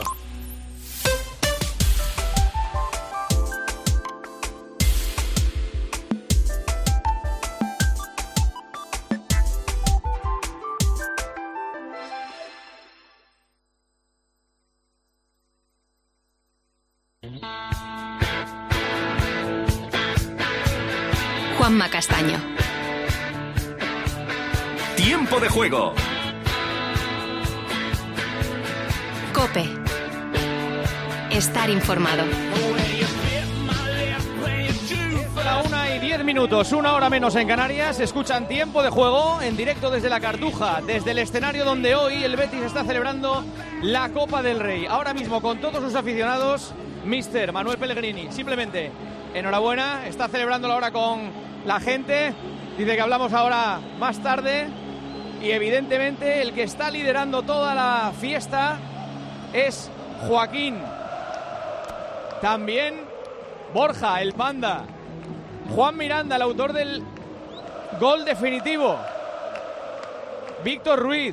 Juanma Castaño. Tiempo de Juego. COPE. Estar informado. La una y diez minutos, una hora menos en Canarias. Escuchan Tiempo de Juego en directo desde la Cartuja, desde el escenario donde hoy el Betis está celebrando la Copa del Rey. Ahora mismo con todos sus aficionados, míster Manuel Pellegrini. Simplemente, enhorabuena, está celebrando ahora con la gente. Dice que hablamos ahora más tarde. Y evidentemente el que está liderando toda la fiesta es Joaquín. También Borja, el Panda. Juan Miranda, el autor del gol definitivo. Víctor Ruiz.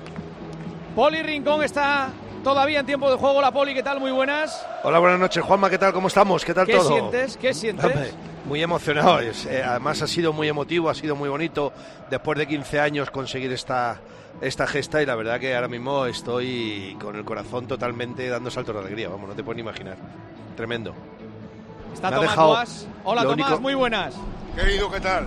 Poli Rincón está todavía en tiempo de juego. La Poli, ¿qué tal? Muy buenas. Hola, buenas noches, Juanma, ¿qué tal? ¿Cómo estamos? ¿Qué tal ¿Qué todo? ¿Qué sientes? ¿Qué sientes? Hombre, muy emocionado. Eh, además ha sido muy emotivo, ha sido muy bonito después de quince años conseguir esta, esta gesta, y la verdad que ahora mismo estoy con el corazón totalmente dando saltos de alegría. Vamos, no te puedes ni imaginar. Tremendo. Está Me Tomás Guas. Hola, Tomás, único... muy buenas. Querido, ¿qué tal?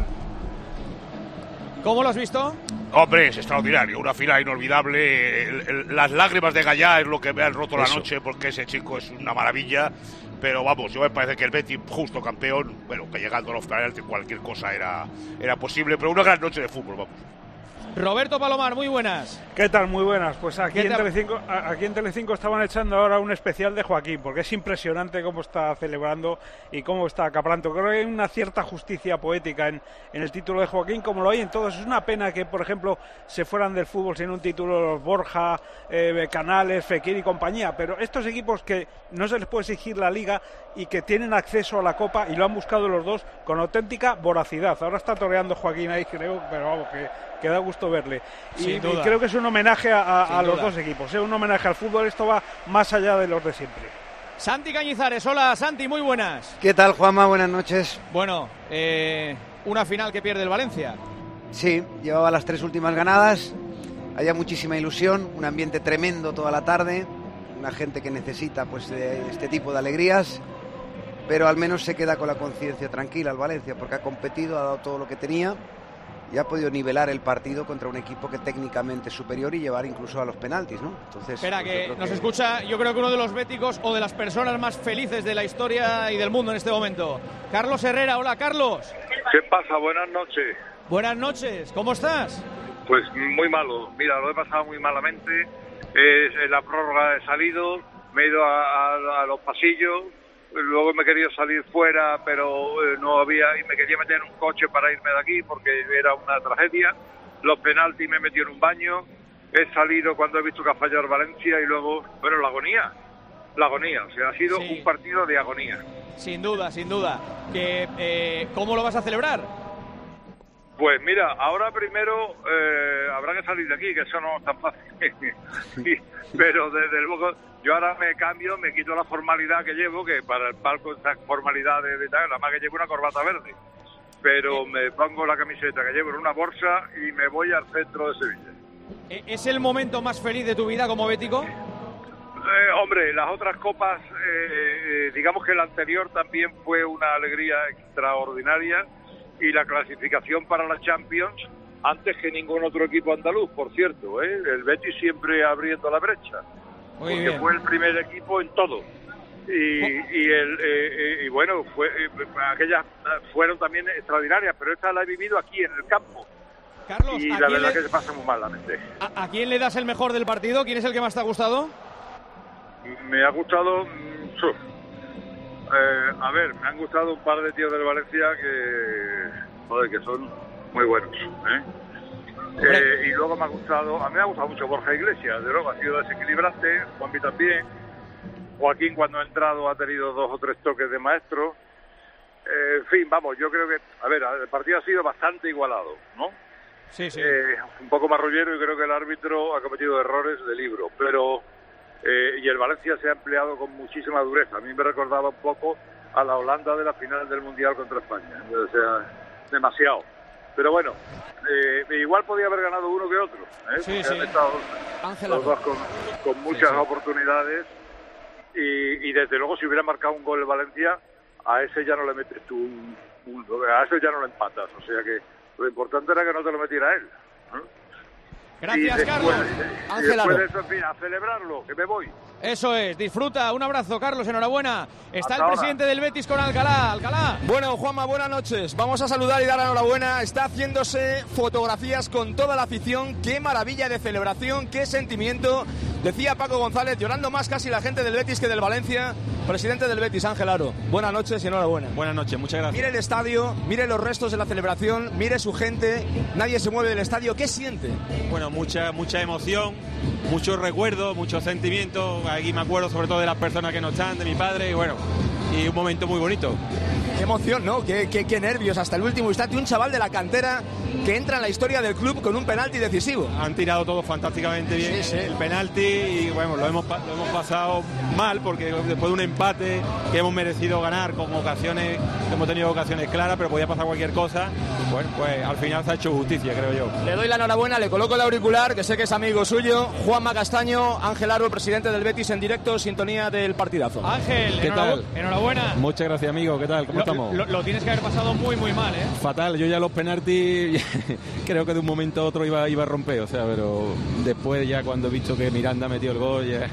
¿Cómo lo has visto? Hombre, es extraordinario, una final inolvidable. El, el, las lágrimas de Gallá es lo que me han roto Eso. la noche, porque ese chico es una maravilla. Pero vamos, yo me parece que el Betis, justo campeón, bueno, que llegando a los finales cualquier cosa era, era posible, pero una gran noche de fútbol, vamos. Roberto Palomar, muy buenas. ¿Qué tal? Muy buenas. Pues aquí en, Telecinco, aquí en Telecinco estaban echando ahora un especial de Joaquín, porque es impresionante cómo está celebrando y cómo está acaparando. Creo que hay una cierta justicia poética en, en el título de Joaquín, como lo hay en todos. Es una pena que, por ejemplo, se fueran del fútbol sin un título los Borja, eh, Canales, Fekir y compañía, pero estos equipos que no se les puede exigir la Liga y que tienen acceso a la Copa, y lo han buscado los dos con auténtica voracidad. Ahora está toreando Joaquín ahí, creo, pero vamos, que, que da gusto verle. Y, y creo que es un homenaje a, a, a los dos equipos, es ¿eh? un homenaje al fútbol. Esto va más allá de los de siempre. Santi Cañizares, hola Santi, muy buenas. ¿Qué tal, Juanma? Buenas noches. Bueno, eh, una final que pierde el Valencia. Sí, llevaba las tres últimas ganadas, había muchísima ilusión, un ambiente tremendo toda la tarde, una gente que necesita pues de este tipo de alegrías, pero al menos se queda con la conciencia tranquila el Valencia, porque ha competido, ha dado todo lo que tenía y ha podido nivelar el partido contra un equipo que técnicamente es superior y llevar incluso a los penaltis, ¿no? Entonces, Espera, pues que nos que... escucha, yo creo que uno de los béticos o de las personas más felices de la historia y del mundo en este momento. Carlos Herrera, hola Carlos. ¿Qué pasa? Buenas noches. Buenas noches, ¿cómo estás? Pues muy malo, mira, lo he pasado muy malamente. Eh, en la prórroga he salido, me he ido a, a, a los pasillos, luego me he querido salir fuera, pero eh, no había, y me quería meter en un coche para irme de aquí porque era una tragedia. Los penaltis me he metido en un baño, he salido cuando he visto que ha fallado Valencia y luego, bueno, la agonía, la agonía, o sea, ha sido sí. un partido de agonía. Sin duda, sin duda. Que, eh, ¿cómo lo vas a celebrar? Pues mira, ahora primero eh, habrá que salir de aquí, que eso no es tan fácil. Pero desde luego, yo ahora me cambio, me quito la formalidad que llevo, que para el palco esta formalidad de, de tal, además que llevo una corbata verde. Pero me pongo la camiseta que llevo en una bolsa y me voy al centro de Sevilla. ¿Es el momento más feliz de tu vida como bético? Eh, hombre, las otras copas, eh, digamos que la anterior también fue una alegría extraordinaria. Y la clasificación para la Champions antes que ningún otro equipo andaluz, por cierto, ¿eh? El Betis siempre abriendo la brecha, Muy porque bien. fue el primer equipo en todo. Y, y, el, eh, y bueno, fue, eh, aquellas fueron también extraordinarias, pero esta la he vivido aquí en el campo. Carlos, y ¿a la quién verdad le... que se pasa muy mal la mente. ¿A, ¿A quién le das el mejor del partido? ¿Quién es el que más te ha gustado? Me ha gustado... Mmm, Eh, a ver, me han gustado un par de tíos del Valencia que, joder, que son muy buenos, ¿eh? Eh, y luego me ha gustado, a mí me ha gustado mucho Borja Iglesias, de luego ha sido desequilibrante, Juanpi también, Joaquín cuando ha entrado ha tenido dos o tres toques de maestro, eh, en fin, vamos, yo creo que, a ver, el partido ha sido bastante igualado, ¿no? Sí, sí. Eh, un poco marrullero y creo que el árbitro ha cometido errores de libro, pero... Eh, y el Valencia se ha empleado con muchísima dureza. A mí me recordaba un poco a la Holanda de la final del Mundial contra España. O sea, demasiado. Pero bueno, eh, igual podía haber ganado uno que otro. ¿eh? Sí, Porque sí. han estado los dos con, con muchas sí, sí. oportunidades. Y, y desde luego, si hubiera marcado un gol el Valencia, a ese ya no le metes tú un, un, a ese ya no le empatas. O sea que lo importante era que no te lo metiera él, ¿no? Gracias, después, Carlos. Y Ángel después Aro. de eso, en fin, a celebrarlo, que me voy. Eso es, disfruta, un abrazo, Carlos, enhorabuena. Está Hasta el presidente ahora. del Betis con Alcalá. Alcalá. Bueno, Juanma, buenas noches. Vamos a saludar y dar la enhorabuena. Está haciéndose fotografías con toda la afición. Qué maravilla de celebración, qué sentimiento. Decía Paco González, llorando más casi la gente del Betis que del Valencia. Presidente del Betis, Ángel Aro. Buenas noches y enhorabuena. Buenas noches, muchas gracias. Mire el estadio, mire los restos de la celebración, mire su gente. Nadie se mueve del estadio. ¿Qué siente? Bueno, mucha, mucha emoción, muchos recuerdos, muchos sentimientos. Aquí me acuerdo sobre todo de las personas que no están, de mi padre, y bueno, y un momento muy bonito. Qué emoción, ¿no? Qué, qué, qué nervios hasta el último instante. Un chaval de la cantera que entra en la historia del club con un penalti decisivo. Han tirado todo fantásticamente bien Sí, sí. el penalti y bueno, lo hemos, pa- lo hemos pasado mal porque después de un empate que hemos merecido ganar con ocasiones, hemos tenido ocasiones claras, pero podía pasar cualquier cosa. Bueno, pues al final se ha hecho justicia, creo yo. Le doy la enhorabuena, le coloco el auricular, que sé que es amigo suyo. Juanma Castaño, Ángel Aro, presidente del Betis, en directo, sintonía del partidazo. Ángel, ¿Qué tal? enhorabuena. Muchas gracias, amigo. ¿Qué tal? ¿Cómo Lo, estamos? lo, lo tienes que haber pasado muy, muy mal, ¿eh? Fatal, yo ya los penaltis creo que de un momento a otro iba, iba a romper, o sea, pero después ya cuando he visto que Miranda metió el gol, ya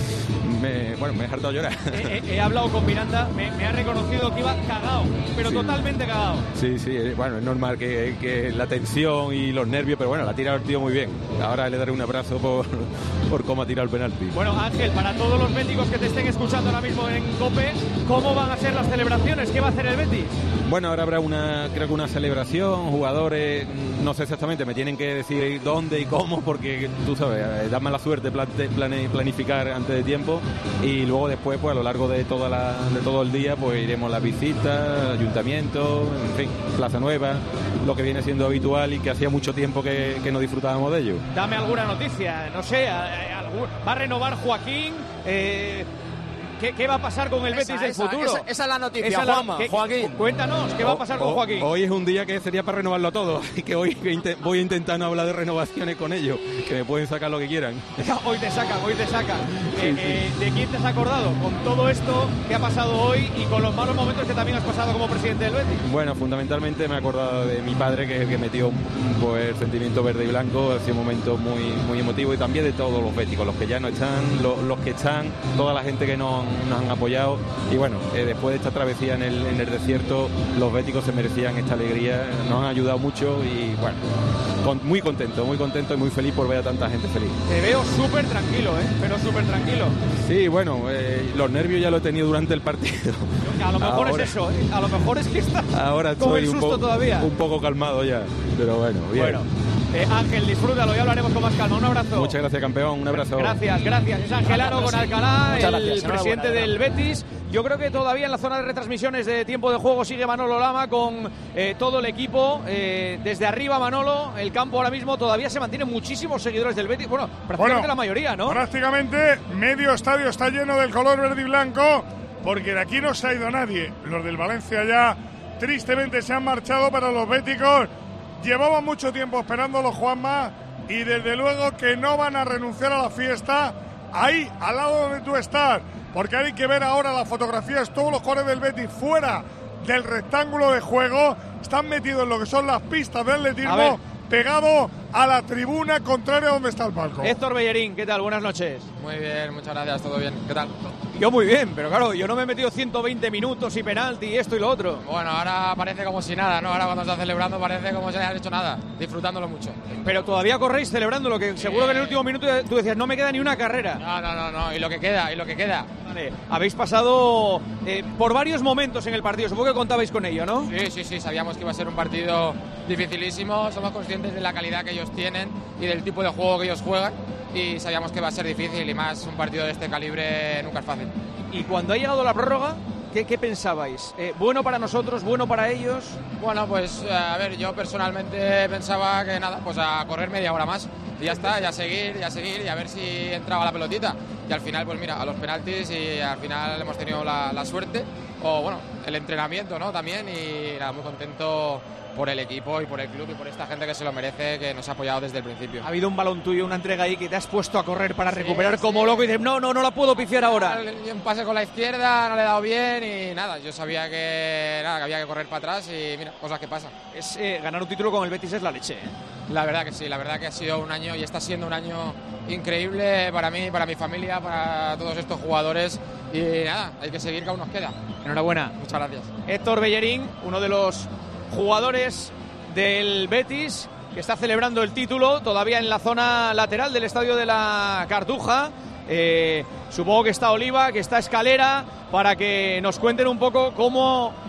me, bueno, me he hartado llorar. He, he- he hablado con Miranda, me, me ha reconocido que iba cagao, pero Sí. totalmente cagao. Sí, sí, eh, bueno, es normal que, que la tensión y los nervios, pero bueno, la ha tirado el tío muy bien. Ahora le daré un abrazo por, por cómo ha tirado el penalti. Bueno, Ángel, para todos los béticos que te estén escuchando ahora mismo en COPE, ¿cómo van a ser las celebraciones? ¿Qué va a hacer el Betis? Bueno, ahora habrá una, creo que una celebración, jugadores, no sé exactamente, me tienen que decir dónde y cómo, porque tú sabes, eh, da mala suerte plante- plane- planificar antes de tiempo y luego después, pues a lo largo de toda la, de todo el día, pues iremos a las visitas, ayuntamiento, en fin, Plaza Nueva, lo que viene siendo habitual y que hacía mucho tiempo que, que no disfrutábamos de ello. Dame alguna noticia, no sé, a- a- algún- ¿va a renovar Joaquín? Eh, ¿qué, qué va a pasar con el Esa, Betis del esa, futuro? esa- esa es la noticia, Esa es la- Juanma, ¿qué- Joaquín. Cuéntanos, ¿qué va a pasar con O- Joaquín? Hoy es un día que sería para renovarlo todo, así que hoy inte- voy a intentar no hablar de renovaciones con ellos, que me pueden sacar lo que quieran. Hoy te sacan, hoy te sacan. Eh, eh, ¿De quién te has acordado? Con todo esto que ha pasado hoy y con los malos momentos que también has pasado como presidente del Betis. Bueno, fundamentalmente me he acordado de mi padre, que es el que metió pues, el sentimiento verde y blanco, ha sido un momento muy, muy emotivo, y también de todos los béticos, los que ya no están, lo- los que están, toda la gente que nos, nos han apoyado. Y bueno, eh, después de esta travesía en el, en el desierto, los béticos se merecían esta alegría, nos han ayudado mucho y bueno, con- muy contento, muy contento y muy feliz por ver a tanta gente feliz. Te veo súper tranquilo, ¿eh? Pero súper tranquilo. Sí, bueno, eh, los nervios ya lo he tenido durante el partido. A lo mejor Ahora- es eso, ¿eh? A lo mejor es que está Ahora con el estoy un, susto po- todavía. un poco calmado ya, pero bueno, bien. Bueno, eh, Ángel, disfrútalo, ya hablaremos con más calma. Un abrazo. Muchas gracias, campeón, un abrazo. Gracias, gracias. Es Ángel Aro con Alcalá, Muchas el gracias, presidente enhorabuena, del Betis. Yo creo que todavía en la zona de retransmisiones de tiempo de juego sigue Manolo Lama con eh, todo el equipo. Eh, desde arriba, Manolo, el campo ahora mismo todavía se mantienen muchísimos seguidores del Betis. Bueno, prácticamente Bueno, la mayoría, ¿no? Prácticamente medio estadio está lleno del color verde y blanco, porque de aquí no se ha ido nadie. Los del Valencia ya tristemente se han marchado, pero los béticos llevaban mucho tiempo esperando los Juanma, y desde luego que no van a renunciar a la fiesta ahí, al lado donde tú estás, porque hay que ver ahora las fotografías, todos los jugadores del Betis fuera del rectángulo de juego, están metidos en lo que son las pistas de A ver. atletismo, pegado a la tribuna contraria donde está el palco. Héctor Bellerín, ¿qué tal? Buenas noches. Muy bien, muchas gracias, todo bien. ¿Qué tal? Yo muy bien, pero claro, yo no me he metido ciento veinte minutos y penalti y esto y lo otro. Bueno, ahora parece como si nada, ¿no? Ahora cuando está celebrando parece como si no hayas hecho nada, disfrutándolo mucho. Pero todavía corréis celebrando lo que seguro que en el último minuto tú decías, no me queda ni una carrera. No, no, no, no, y lo que queda, y lo que queda. Vale, habéis pasado eh, por varios momentos en el partido, supongo que contabais con ello, ¿no? Sí, sí, sí, sabíamos que iba a ser un partido dificilísimo, somos conscientes de la calidad que ellos tienen y del tipo de juego que ellos juegan, y sabíamos que va a ser difícil, y más un partido de este calibre nunca es fácil. Y cuando ha llegado la prórroga, ¿qué, qué pensabais? Eh, ¿Bueno para nosotros, bueno para ellos? Bueno, pues a ver, yo personalmente pensaba que nada, pues a correr media hora más y ya está, ya seguir, ya seguir y a ver si entraba la pelotita. Y al final, pues mira, a los penaltis, y al final hemos tenido la, la suerte, o bueno, el entrenamiento, ¿no? También, y nada, muy contento por el equipo y por el club y por esta gente que se lo merece, que nos ha apoyado desde el principio. Ha habido un balón tuyo, una entrega ahí que te has puesto a correr para Sí, recuperar como sí. loco y dices, no, no, no la puedo pifiar ahora. Un pase con la izquierda, no le he dado bien y nada, yo sabía que, nada, que había que correr para atrás y mira, cosas que pasan. Es, eh, ganar un título con el Betis es la leche, ¿eh? La verdad que sí, la verdad que ha sido un año y está siendo un año increíble para mí, para mi familia, para todos estos jugadores, y nada, hay que seguir, que aún nos queda. Enhorabuena. Muchas gracias. Héctor Bellerín, uno de los jugadores del Betis, que está celebrando el título todavía en la zona lateral del estadio de la Cartuja. Eh, supongo que está Oliva, que está Escalera, para que nos cuenten un poco cómo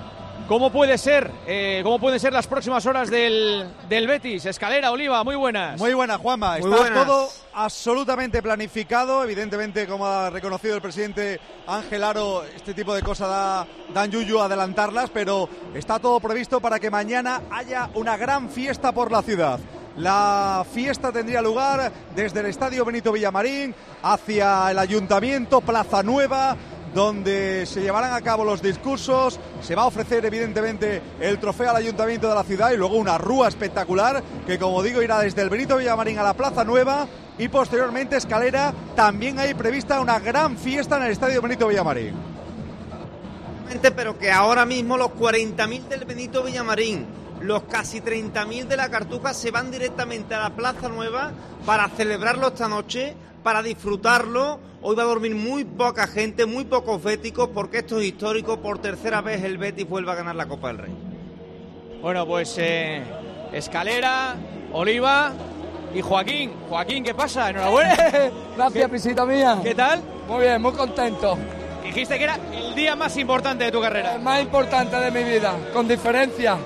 ¿Cómo puede ser? Eh, ¿Cómo pueden ser las próximas horas del, del Betis? Escalera, Oliva, muy buenas. Muy buenas, Juanma. Muy Está buenas. todo absolutamente planificado. Evidentemente, como ha reconocido el presidente Ángel Aro, este tipo de cosas da, dan yuyu adelantarlas, pero está todo previsto para que mañana haya una gran fiesta por la ciudad. La fiesta tendría lugar desde el Estadio Benito Villamarín hacia el Ayuntamiento, Plaza Nueva, donde se llevarán a cabo los discursos. Se va a ofrecer evidentemente el trofeo al Ayuntamiento de la ciudad y luego una rúa espectacular que, como digo, irá desde el Benito Villamarín a la Plaza Nueva y posteriormente Escalera. También hay prevista una gran fiesta en el Estadio Benito Villamarín. Pero que ahora mismo los cuarenta mil del Benito Villamarín, los casi treinta mil de la Cartuja se van directamente a la Plaza Nueva para celebrarlo esta noche, para disfrutarlo. Hoy va a dormir muy poca gente, muy pocos béticos, porque esto es histórico. Por tercera vez el Betis vuelve a ganar la Copa del Rey. Bueno, pues eh, Escalera, Oliva y Joaquín. Joaquín, ¿qué pasa? Enhorabuena. Gracias, pisita mía. ¿Qué tal? Muy bien, muy contento. Dijiste que era el día más importante de tu carrera. El más importante de mi vida, con diferencia.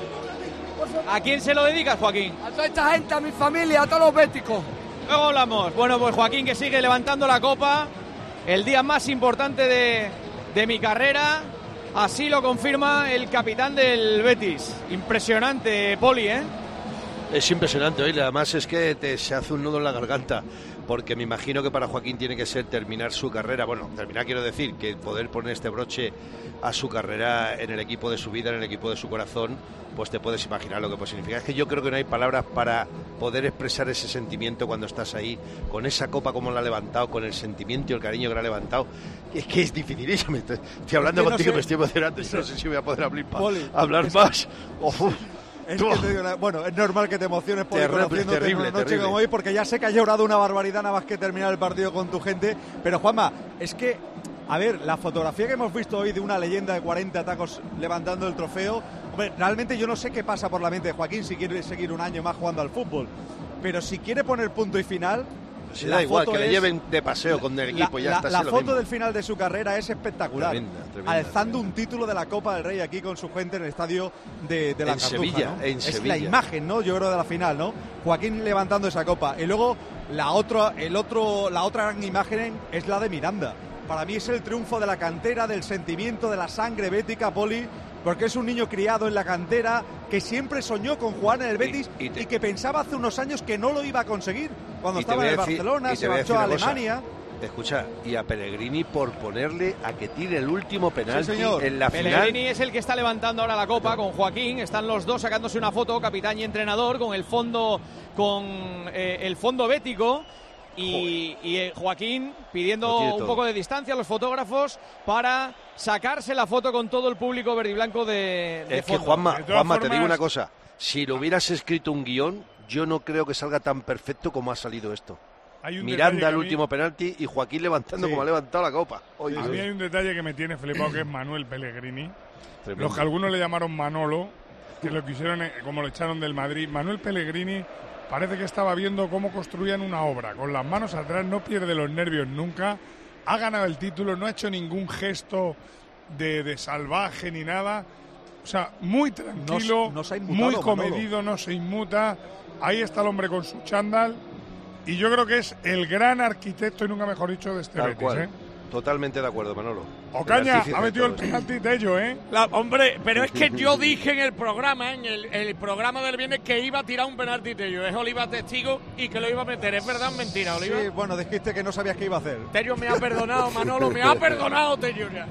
¿A quién se lo dedicas, Joaquín? A toda esta gente, a mi familia, a todos los béticos. Luego hablamos. Bueno, pues Joaquín, que sigue levantando la copa. El día más importante de, de mi carrera. Así lo confirma el capitán del Betis. Impresionante, Poli, ¿eh? Es impresionante, oye, además es que te, se hace un nudo en la garganta, porque me imagino que para Joaquín tiene que ser terminar su carrera, bueno, terminar quiero decir, que poder poner este broche a su carrera en el equipo de su vida, en el equipo de su corazón, pues te puedes imaginar lo que puede significar. Es que yo creo que no hay palabras para poder expresar ese sentimiento cuando estás ahí, con esa copa como la ha levantado, con el sentimiento y el cariño que la ha levantado. Es que es dificilísimo, estoy, estoy hablando es que contigo, no sé, me estoy emocionando, no sé si voy a poder hablar, Poli, hablar más. Uf. Es que te digo, bueno, es normal que te emociones por terrible, terrible, una noche terrible. como hoy, porque ya sé que has llorado una barbaridad nada más que terminar el partido con tu gente. Pero Juanma, es que, a ver, la fotografía que hemos visto hoy de una leyenda de cuarenta tacos levantando el trofeo, hombre, realmente yo no sé qué pasa por la mente de Joaquín si quiere seguir un año más jugando al fútbol, pero si quiere poner punto y final. Sí, da igual, que le lleven de paseo con el equipo, la, ya la, está. La sí, foto del final de su carrera es espectacular, tremenda, tremenda, alzando tremenda. un título de la Copa del Rey aquí con su gente en el estadio de, de la en Cartuja, Sevilla, ¿no? en es Sevilla. La imagen, ¿no? Yo creo de la final, ¿no? Joaquín levantando esa copa y luego la otra, el otro, la otra gran imagen es la de Miranda. Para mí es el triunfo de la cantera, del sentimiento, de la sangre bética, Poli, porque es un niño criado en la cantera que siempre soñó con jugar en el Betis y, y, te... y que pensaba hace unos años que no lo iba a conseguir cuando estaba en el decir, Barcelona, se marchó a Alemania. Cosa. Escucha, y a Pellegrini por ponerle a que tire el último penalti sí, en la Pellegrini final. Pellegrini es el que está levantando ahora la copa con Joaquín. Están los dos sacándose una foto, capitán y entrenador, con el fondo, con eh, el fondo bético. Y, y eh, Joaquín pidiendo un poco de distancia a los fotógrafos para sacarse la foto con todo el público verde y blanco de, de Es fondo. que Juanma, Juanma formas... te digo una cosa, si lo hubieras escrito un guión, yo no creo que salga tan perfecto como ha salido esto. Miranda al último mí... penalti y Joaquín levantando sí. como ha levantado la copa. Oye, a mí hay un detalle que me tiene flipado, que es Manuel Pellegrini. Tremendo. Los que algunos le llamaron Manolo, que lo quisieron como lo echaron del Madrid. Manuel Pellegrini parece que estaba viendo cómo construían una obra. Con las manos atrás, no pierde los nervios nunca. Ha ganado el título, no ha hecho ningún gesto de, de salvaje ni nada. O sea, muy tranquilo, no, no inmutado, muy comedido, Manolo. No se inmuta. Ahí está el hombre con su chándal. Y yo creo que es el gran arquitecto, y nunca mejor dicho, de este Tal Betis, cual. ¿eh? Totalmente de acuerdo, Manolo. Ocaña ha metido el penalti de ello, ¿eh? La, hombre, pero es que yo dije en el programa, en el, el programa del viernes, que iba a tirar un penalti de ello. Es Oliva testigo y que lo iba a meter. ¿Es verdad o mentira, Oliva? Sí, bueno, dijiste que no sabías qué iba a hacer. Tello me ha perdonado, Manolo, me ha perdonado, Tello ya.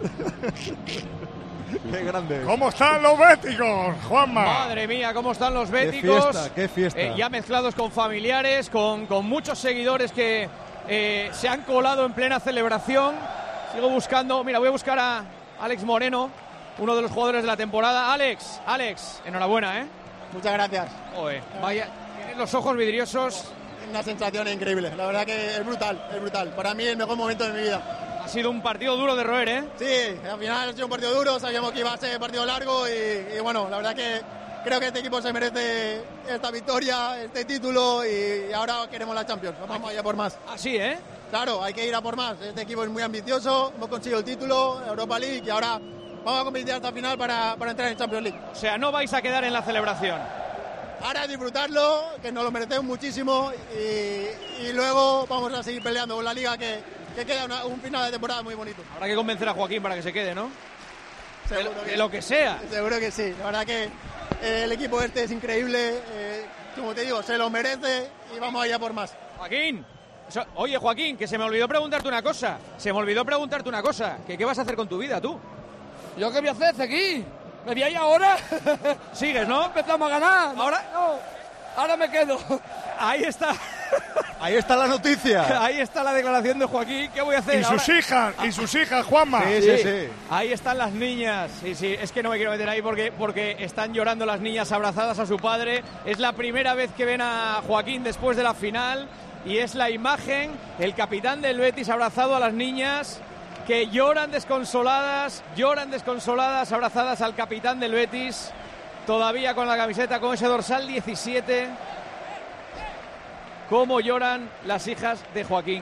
Qué grande. ¿Cómo están los béticos, Juanma? Madre mía, cómo están los béticos. Qué fiesta, qué fiesta. Eh, ya mezclados con familiares, con, con muchos seguidores que eh, se han colado en plena celebración. Sigo buscando, mira, voy a buscar a Alex Moreno, uno de los jugadores de la temporada. Alex, Alex, enhorabuena, ¿eh? Muchas gracias. Oye, vaya, tienes los ojos vidriosos. Una sensación increíble, la verdad que es brutal, es brutal. Para mí el mejor momento de mi vida. Ha sido un partido duro de roer, ¿eh? Sí, al final ha sido un partido duro, sabíamos que iba a ser un partido largo y, y bueno, la verdad que creo que este equipo se merece esta victoria, este título y, y ahora queremos la Champions, vamos allá por más. Así, ¿eh? Claro, hay que ir a por más, este equipo es muy ambicioso, hemos conseguido el título, Europa League y ahora vamos a competir hasta el final para, para entrar en Champions League. O sea, no vais a quedar en la celebración. Ahora disfrutarlo, que nos lo merecemos muchísimo y, y luego vamos a seguir peleando con la Liga, que, que queda una, un final de temporada muy bonito. Habrá que convencer a Joaquín para que se quede, ¿no? Seguro de, que, de lo que sea. Seguro que sí. La verdad que eh, el equipo este es increíble. Eh, como te digo, se lo merece y vamos allá por más. Joaquín. Eso, oye, Joaquín, que se me olvidó preguntarte una cosa. Se me olvidó preguntarte una cosa. Que ¿qué vas a hacer con tu vida, tú? ¿Yo qué voy a hacer aquí? ¿Me voy ahí ahora? ¿Sigues, no? Empezamos a ganar. ¿Ahora? No, ahora me quedo. Ahí está. Ahí está la noticia. Ahí está la declaración de Joaquín. ¿Qué voy a hacer? Y sus ahora? hijas, y sus hijas, Juanma. Sí, sí, sí. Ahí están las niñas. Sí, sí, es que no me quiero meter ahí porque, porque están llorando las niñas abrazadas a su padre. Es la primera vez que ven a Joaquín después de la final y es la imagen, el capitán del Betis abrazado a las niñas que lloran desconsoladas, lloran desconsoladas, abrazadas al capitán del Betis, todavía con la camiseta, con ese dorsal diecisiete. Cómo lloran las hijas de Joaquín.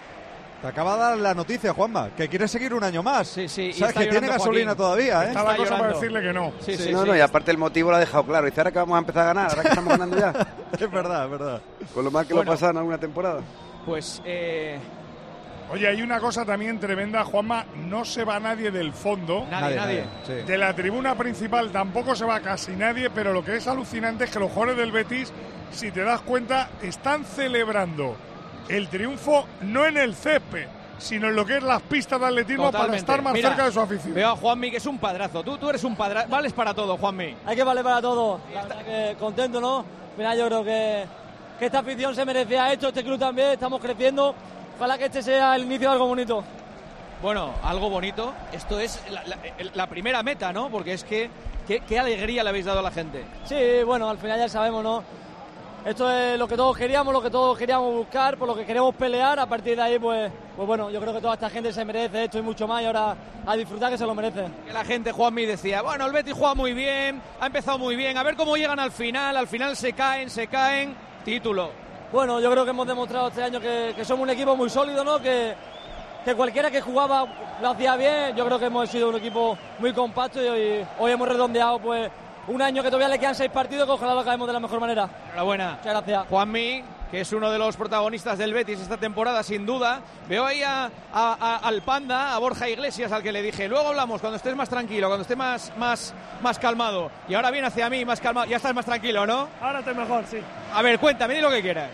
Te acaba de dar la noticia, Juanma, que quiere seguir un año más. Sí, sí. Sabes que tiene gasolina Joaquín. todavía, ¿eh? Estaba cosa para decirle que no. Sí, sí, sí, no, sí. no, y aparte el motivo lo ha dejado claro. Dice, ahora que vamos a empezar a ganar, ahora que estamos ganando ya. Es verdad, es verdad. Con lo mal que Bueno. lo pasan en alguna temporada. Pues, eh... Oye, hay una cosa también tremenda, Juanma, no se va nadie del fondo. Nadie, nadie. Sí. De la tribuna principal tampoco se va casi nadie, pero lo que es alucinante es que los jugadores del Betis, si te das cuenta, están celebrando el triunfo no en el césped, sino en lo que es las pistas de atletismo. Totalmente. Para estar más Mira, cerca de su afición. Veo a Juanmi, que es un padrazo. Tú, tú eres un padrazo. Vales para todo, Juanmi. Hay que valer para todo. La verdad que contento, ¿no? Mira, yo creo que, que esta afición se merecía esto, este club también, estamos creciendo. Ojalá que este sea el inicio de algo bonito. Bueno, algo bonito. Esto es la, la, la primera meta, ¿no? Porque es que qué, qué alegría le habéis dado a la gente. Sí, bueno, al final ya sabemos, ¿no? Esto es lo que todos queríamos, lo que todos queríamos buscar, por lo que queremos pelear. A partir de ahí, pues, pues bueno, yo creo que toda esta gente se merece esto y mucho más. Y ahora a disfrutar, que se lo merecen. Que la gente, Juanmi, decía, bueno, el Betis juega muy bien, ha empezado muy bien, a ver cómo llegan al final. Al final se caen, se caen. Título. Bueno, yo creo que hemos demostrado este año que, que somos un equipo muy sólido, ¿no? Que, que cualquiera que jugaba lo hacía bien. Yo creo que hemos sido un equipo muy compacto y hoy, hoy hemos redondeado, pues, un año que todavía le quedan seis partidos, que ojalá lo acabemos de la mejor manera. Enhorabuena. Muchas gracias. Juanmi, que es uno de los protagonistas del Betis esta temporada, sin duda. Veo ahí a, a, a, al Panda, a Borja Iglesias, al que le dije, luego hablamos cuando estés más tranquilo, cuando estés más, más, más calmado. Y ahora viene hacia mí, más calmado. Ya estás más tranquilo, ¿no? Ahora estoy mejor, sí. A ver, cuéntame, di lo que quieras.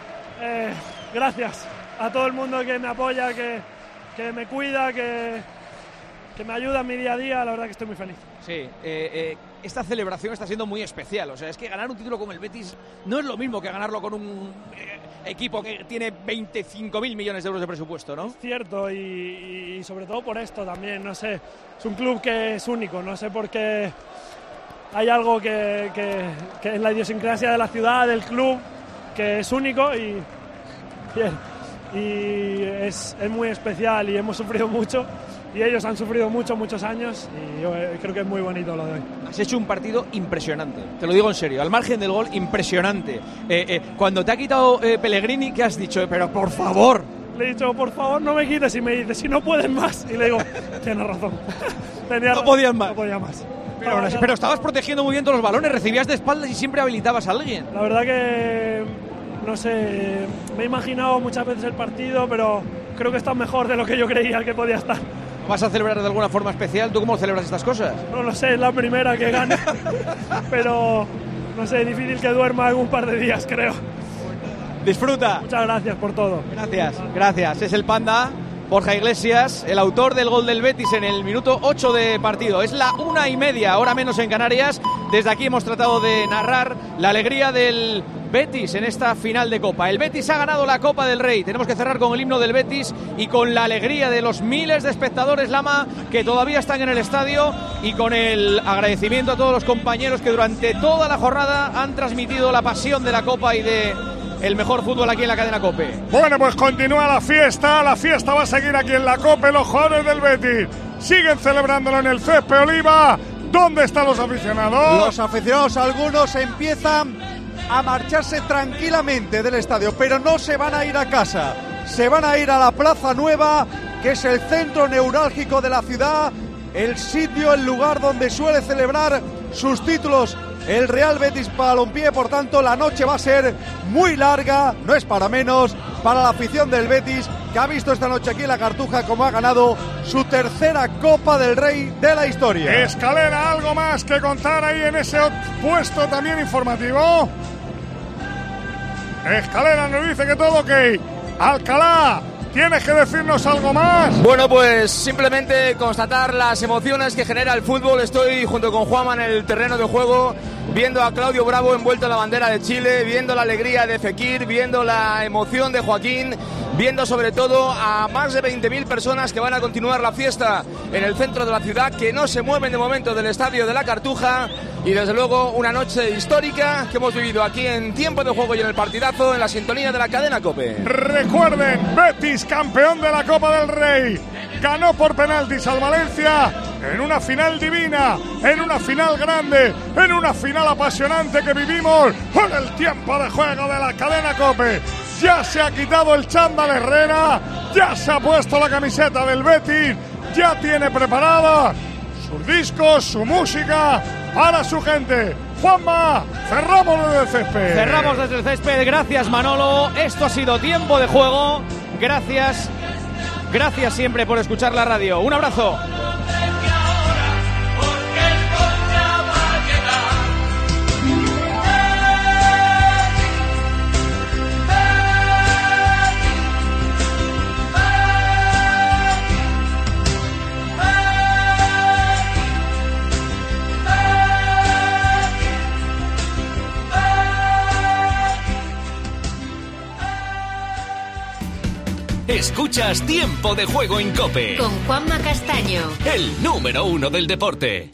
Eh, gracias a todo el mundo que me apoya, que, que me cuida, que, que me ayuda en mi día a día. La verdad que estoy muy feliz. Sí, eh, eh, esta celebración está siendo muy especial. O sea, es que ganar un título con el Betis no es lo mismo que ganarlo con un eh, equipo que tiene veinticinco mil millones de euros de presupuesto, ¿no? Cierto, y, y sobre todo por esto también, no sé. Es un club que es único, no sé por qué hay algo que, que, que es la idiosincrasia de la ciudad, del club, que es único y, bien, y es, es muy especial y hemos sufrido mucho. Y ellos han sufrido mucho, muchos años y yo creo que es muy bonito lo de hoy. Has hecho un partido impresionante, te lo digo en serio, al margen del gol, impresionante. Eh, eh, cuando te ha quitado eh, Pellegrini, ¿qué has dicho? Pero por favor. Le he dicho, por favor, no me quites, y me dice, si no pueden más. Y le digo, tienes razón. Tenía no podían más. No podía más. Pero, pero, pero estabas protegiendo muy bien todos los balones, recibías de espaldas y siempre habilitabas a alguien. La verdad que, no sé, me he imaginado muchas veces el partido, pero creo que está mejor de lo que yo creía que podía estar. ¿Vas a celebrar de alguna forma especial? ¿Tú cómo celebras estas cosas? No lo sé, es la primera que gana. Pero, no sé, difícil que duerma algún par de días, creo. Disfruta. Muchas gracias por todo. Gracias, gracias. Es el Panda, Borja Iglesias, el autor del gol del Betis en el minuto ocho de partido. Es la una y media, hora menos en Canarias. Desde aquí hemos tratado de narrar la alegría del Betis en esta final de Copa. El Betis ha ganado la Copa del Rey. Tenemos que cerrar con el himno del Betis y con la alegría de los miles de espectadores, Lama, que todavía están en el estadio, y con el agradecimiento a todos los compañeros que durante toda la jornada han transmitido la pasión de la Copa y de el mejor fútbol aquí en la cadena COPE. Bueno, pues continúa la fiesta. La fiesta va a seguir aquí en la COPE. Los jugadores del Betis siguen celebrándolo en el césped Oliva. ¿Dónde están los aficionados? Los aficionados, algunos empiezan a marcharse tranquilamente del estadio, pero no se van a ir a casa. Se van a ir a la Plaza Nueva, que es el centro neurálgico de la ciudad, el sitio, el lugar donde suele celebrar sus títulos el Real Betis Balompié. Por tanto, la noche va a ser muy larga, no es para menos, para la afición del Betis, que ha visto esta noche aquí en la Cartuja como ha ganado su tercera Copa del Rey de la historia. Escalera, ¿algo más que contar ahí en ese puesto también informativo? Escalera nos dice que todo ok. Alcalá, ¿tienes que decirnos algo más? Bueno, pues simplemente constatar las emociones que genera el fútbol. Estoy junto con Juanma en el terreno de juego, viendo a Claudio Bravo envuelto en la bandera de Chile, viendo la alegría de Fekir, viendo la emoción de Joaquín, viendo sobre todo a más de veinte mil personas que van a continuar la fiesta en el centro de la ciudad, que no se mueven de momento del estadio de la Cartuja. Y desde luego una noche histórica que hemos vivido aquí en Tiempo de Juego y en el Partidazo, en la sintonía de la cadena COPE. Recuerden, Betis campeón de la Copa del Rey, ganó por penaltis al Valencia en una final divina, en una final grande, en una final apasionante que vivimos con el Tiempo de Juego de la cadena COPE. Ya se ha quitado el chándal Herrera, ya se ha puesto la camiseta del Betis, ya tiene preparada sus discos, su música para su gente. Juanma, cerramos desde el césped. Cerramos desde el césped. Gracias, Manolo. Esto ha sido Tiempo de Juego. Gracias. Gracias siempre por escuchar la radio. Un abrazo. Escuchas Tiempo de Juego en COPE. Con Juanma Castaño. El número uno del deporte.